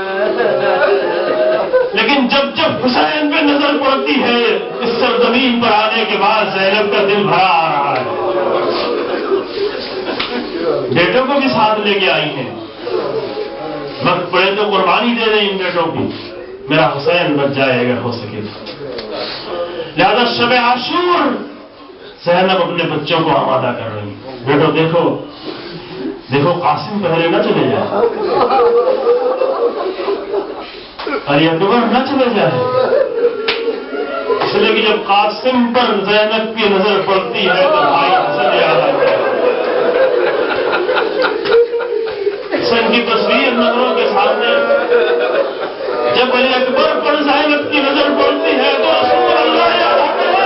Speaker 1: لیکن جب حسین پہ نظر پڑتی ہے اس سرزمین پر آنے کے بعد زینب کا دل بھرا آ رہا ہے. بیٹوں کو بھی ساتھ لے کے آئی ہیں. وقت پڑے تو قربانی دے دیں ان بیٹوں کی، میرا حسین بچ جائے اگر ہو سکے تو. لہذا شب عاشور زینب اپنے بچوں کو آمادہ کر رہی، بیٹو دیکھو دیکھو قاسم پہلے نہ چلے جائے، علی اکبر نہ چلے جائے، اس لیے کہ جب قاسم پر زینب کی نظر پڑتی ہے تو بھائی حسن یاد آتا ہے۔ حسن کی تصویر نظروں کے سامنے، جب علی اکبر پر زینب کی نظر پڑتی ہے تو رسول اللہ یاد آتے ہیں،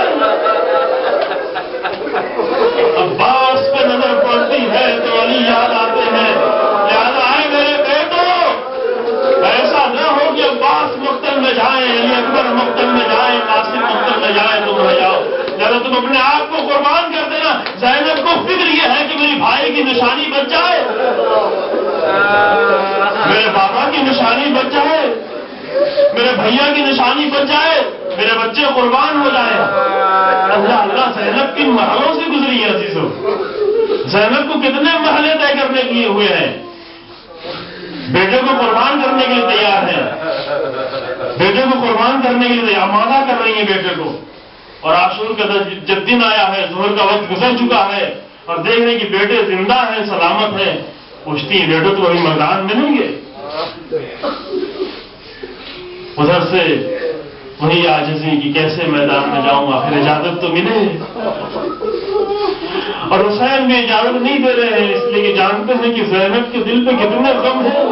Speaker 1: عباس پہ نظر پڑتی ہے تو علی یاد آتے ہیں۔ یاد آئے میرے بیٹو، ایسا نہ ہو کہ عباس مقتل میں جائیں، علی اکبر مقتل میں جائیں، قاسم مقتل میں جائیں، تم رہ جاؤ، لہذا تم اپنے آپ کو قربان کر دینا۔ زینب کو فکر یہ ہے کہ میری بھائی کی نشانی بچ جائے، میرے بابا کی نشانی بچ جائے، میرے بھیا کی نشانی بچ جائے، میرے بچے قربان ہو جائیں۔ اللہ اللہ، زینب کن مرحلوں سے گزری ہے عزیزوں، زینب کو کتنے مرحلے طے کرنے کیے ہوئے ہیں، بیٹے کو قربان کرنے کے لیے تیار ہے، بیٹے کو قربان کرنے کے لیے آمادہ کر رہی ہیں بیٹے کو، اور عاشور کا جب دن آیا ہے، ظہر کا وقت گزر چکا ہے، اور دیکھ رہے ہیں کہ بیٹے زندہ ہیں، سلامت ہیں، پوچھتی ہیں بیٹو تو ابھی میدان میں نہیں گئے؟ ادھر سے وہی عاجزی کہ کیسے میدان میں جاؤں، آخر اجازت تو ملے، اور حسین بھی اجازت نہیں دے رہے ہیں، اس لیے کہ جانتے ہیں کہ زینب کے دل پہ کتنے غم ہیں،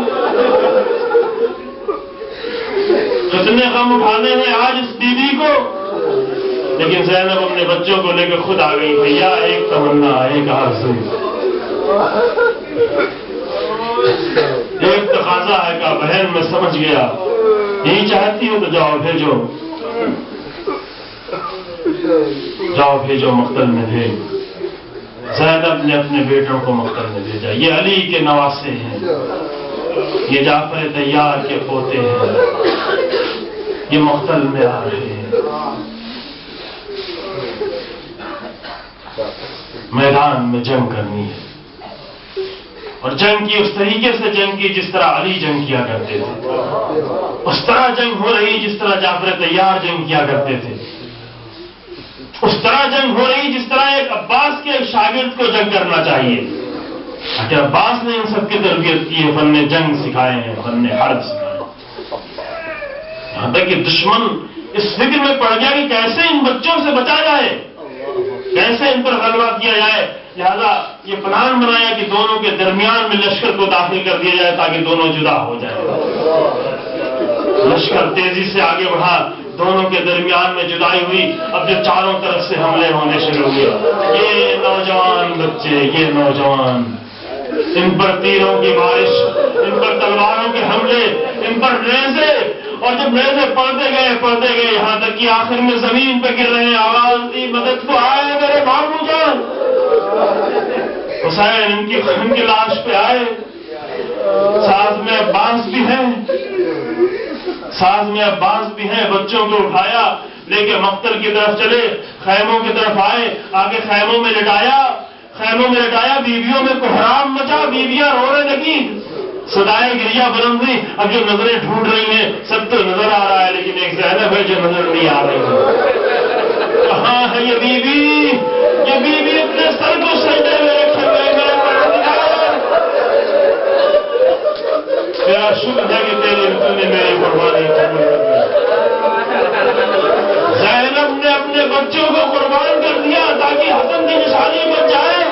Speaker 1: کتنے غم اٹھانے ہیں آج اس بیوی کو، لیکن زینب اپنے بچوں کو لے کے خود آ گئی، بھیا ایک تمنا، ایک آرزو، ایک تقاضا ہے کہ بہن میں سمجھ گیا، یہی چاہتی ہو تو جاؤ بھیجو، جاؤ بھیجو مقتل میں بھیج۔ زینب نے اپنے بیٹوں کو مقتل میں بھیجا، یہ علی کے نواسے ہیں، یہ جعفر طیار کے پوتے ہیں، یہ مقتل میں آ رہے ہیں، میدان میں جنگ کرنی ہے، اور جنگ کی اس طریقے سے جنگ کی جس طرح علی جنگ کیا کرتے تھے، اس طرح جنگ ہو رہی جس طرح جعفر طیار جنگ کیا کرتے تھے، اس طرح جنگ ہو رہی جس طرح ایک عباس کے ایک شاگرد کو جنگ کرنا چاہیے، کہ عباس نے ان سب کی تربیت کی ہے، فن جنگ سکھائے ہیں، فن حرب سکھائے ہیں، یہاں تک کہ دشمن اس فکر میں پڑ گیا کہ کیسے ان بچوں سے بچا جائے، کیسے ان پر غلبہ کیا جائے، لہذا یہ پلان بنایا کہ دونوں کے درمیان میں لشکر کو داخل کر دیا جائے تاکہ دونوں جدا ہو جائیں۔ لشکر تیزی سے آگے بڑھا، دونوں کے درمیان میں جدائی ہوئی، اب جو چاروں طرف سے حملے ہونے شروع ہوئے، یہ نوجوان بچے، یہ نوجوان، ان پر تیروں کی بارش، ان پر تلواروں کے حملے، ان پر نیزے، اور جب نیزے پڑتے گئے یہاں تک کہ آخر میں زمین پہ گر رہے ہیں، آواز دی مدد کو آئے میرے بابو جان، حسین ان کی لاش پہ آئے، ساتھ میں عباس بھی ہیں، بچوں کو اٹھایا لے کے مقتل کی طرف چلے، خیموں کی طرف آئے، آگے خیموں میں لٹایا، بیویوں میں کوہرام مچا، بیویاں رونے لگی، صدائے گریا بلند ہوئی، اب جو نظریں ڈھونڈ رہی ہیں سب تو نظر آ رہا ہے، لیکن ایک زینب ہے جو نظر نہیں آ رہی ہے، کہاں ہے یہ بیوی اپنے سر کو سجدے میں رکھے ہوئے، میرے پروردگار تیرا شکر ہے کہ تم نے میری قربانی قبول کر لی۔ زینب نے اپنے بچوں کو قربان کر دیا تاکہ حسن کی نشانی بچ جائے،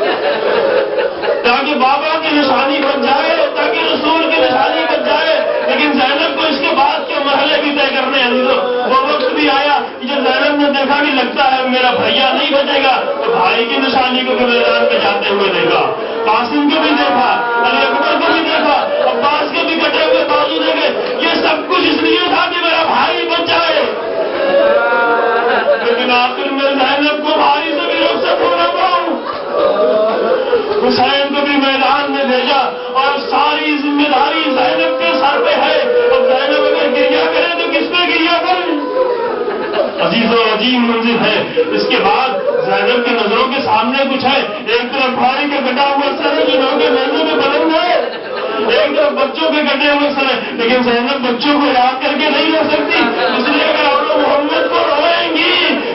Speaker 1: تاکہ بابا کی نشانی بچ جائے، تاکہ رسول کی نشانی بچ جائے، لیکن زینب کو اس کے بعد کے مرحلے بھی طے کرنے ہیں۔ وہ وقت بھی آیا کہ جب زینب نے دیکھا کہ لگتا ہے میرا بھیا نہیں بچے گا، تو بھائی کی نشانی کو بھی میدان پہ جاتے ہوئے دیکھا، قاسم کو بھی دیکھا، علی اکبر کو بھی دیکھا، عباس کے بھی کٹے ہوئے بازو دیکھے، یہ سب کچھ اس لیے تھا کہ میرا بھائی بچ جائے، لیکن آخر میں زینب کو بھائی سے بھی رخصت ہونا پاؤں، حسین کو بھی میدان میں بھیجا، اور ساری ذمہ داری زینب کے سر پہ ہے، اور زینب اگر گریا کرے تو کس پہ گریا کرے؟ عزیز و عظیم منظر ہے۔ اس کے بعد زینب کی نظروں کے سامنے کچھ ہے، ایک طرف بھائی کا کٹا ہوا سر ہے جو لوگوں کے نیزے میں بلند ہے، ایک طرف بچوں کے کٹے ہوئے سر ہے، لیکن زینب بچوں کو یاد کر کے نہیں رہ سکتی، اس لیے اگر اور محمد کو روئیں گی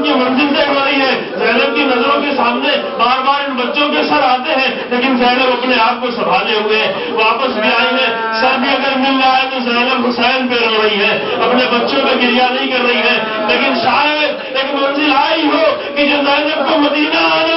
Speaker 1: کی منزل طے ہو رہی ہے. زینب کی نظروں کے سامنے بار بار ان بچوں کے سر آتے ہیں، لیکن زینب اپنے آپ کو سنبھالے ہوئے واپس بھی آئی ہے. سر بھی اگر مل رہا ہے تو زینب حسین پہ رو رہی ہے، اپنے بچوں پہ گریہ نہیں کر رہی ہے. لیکن شاید ایک منزل آئی ہو کہ جو زینب کو مدینہ آنا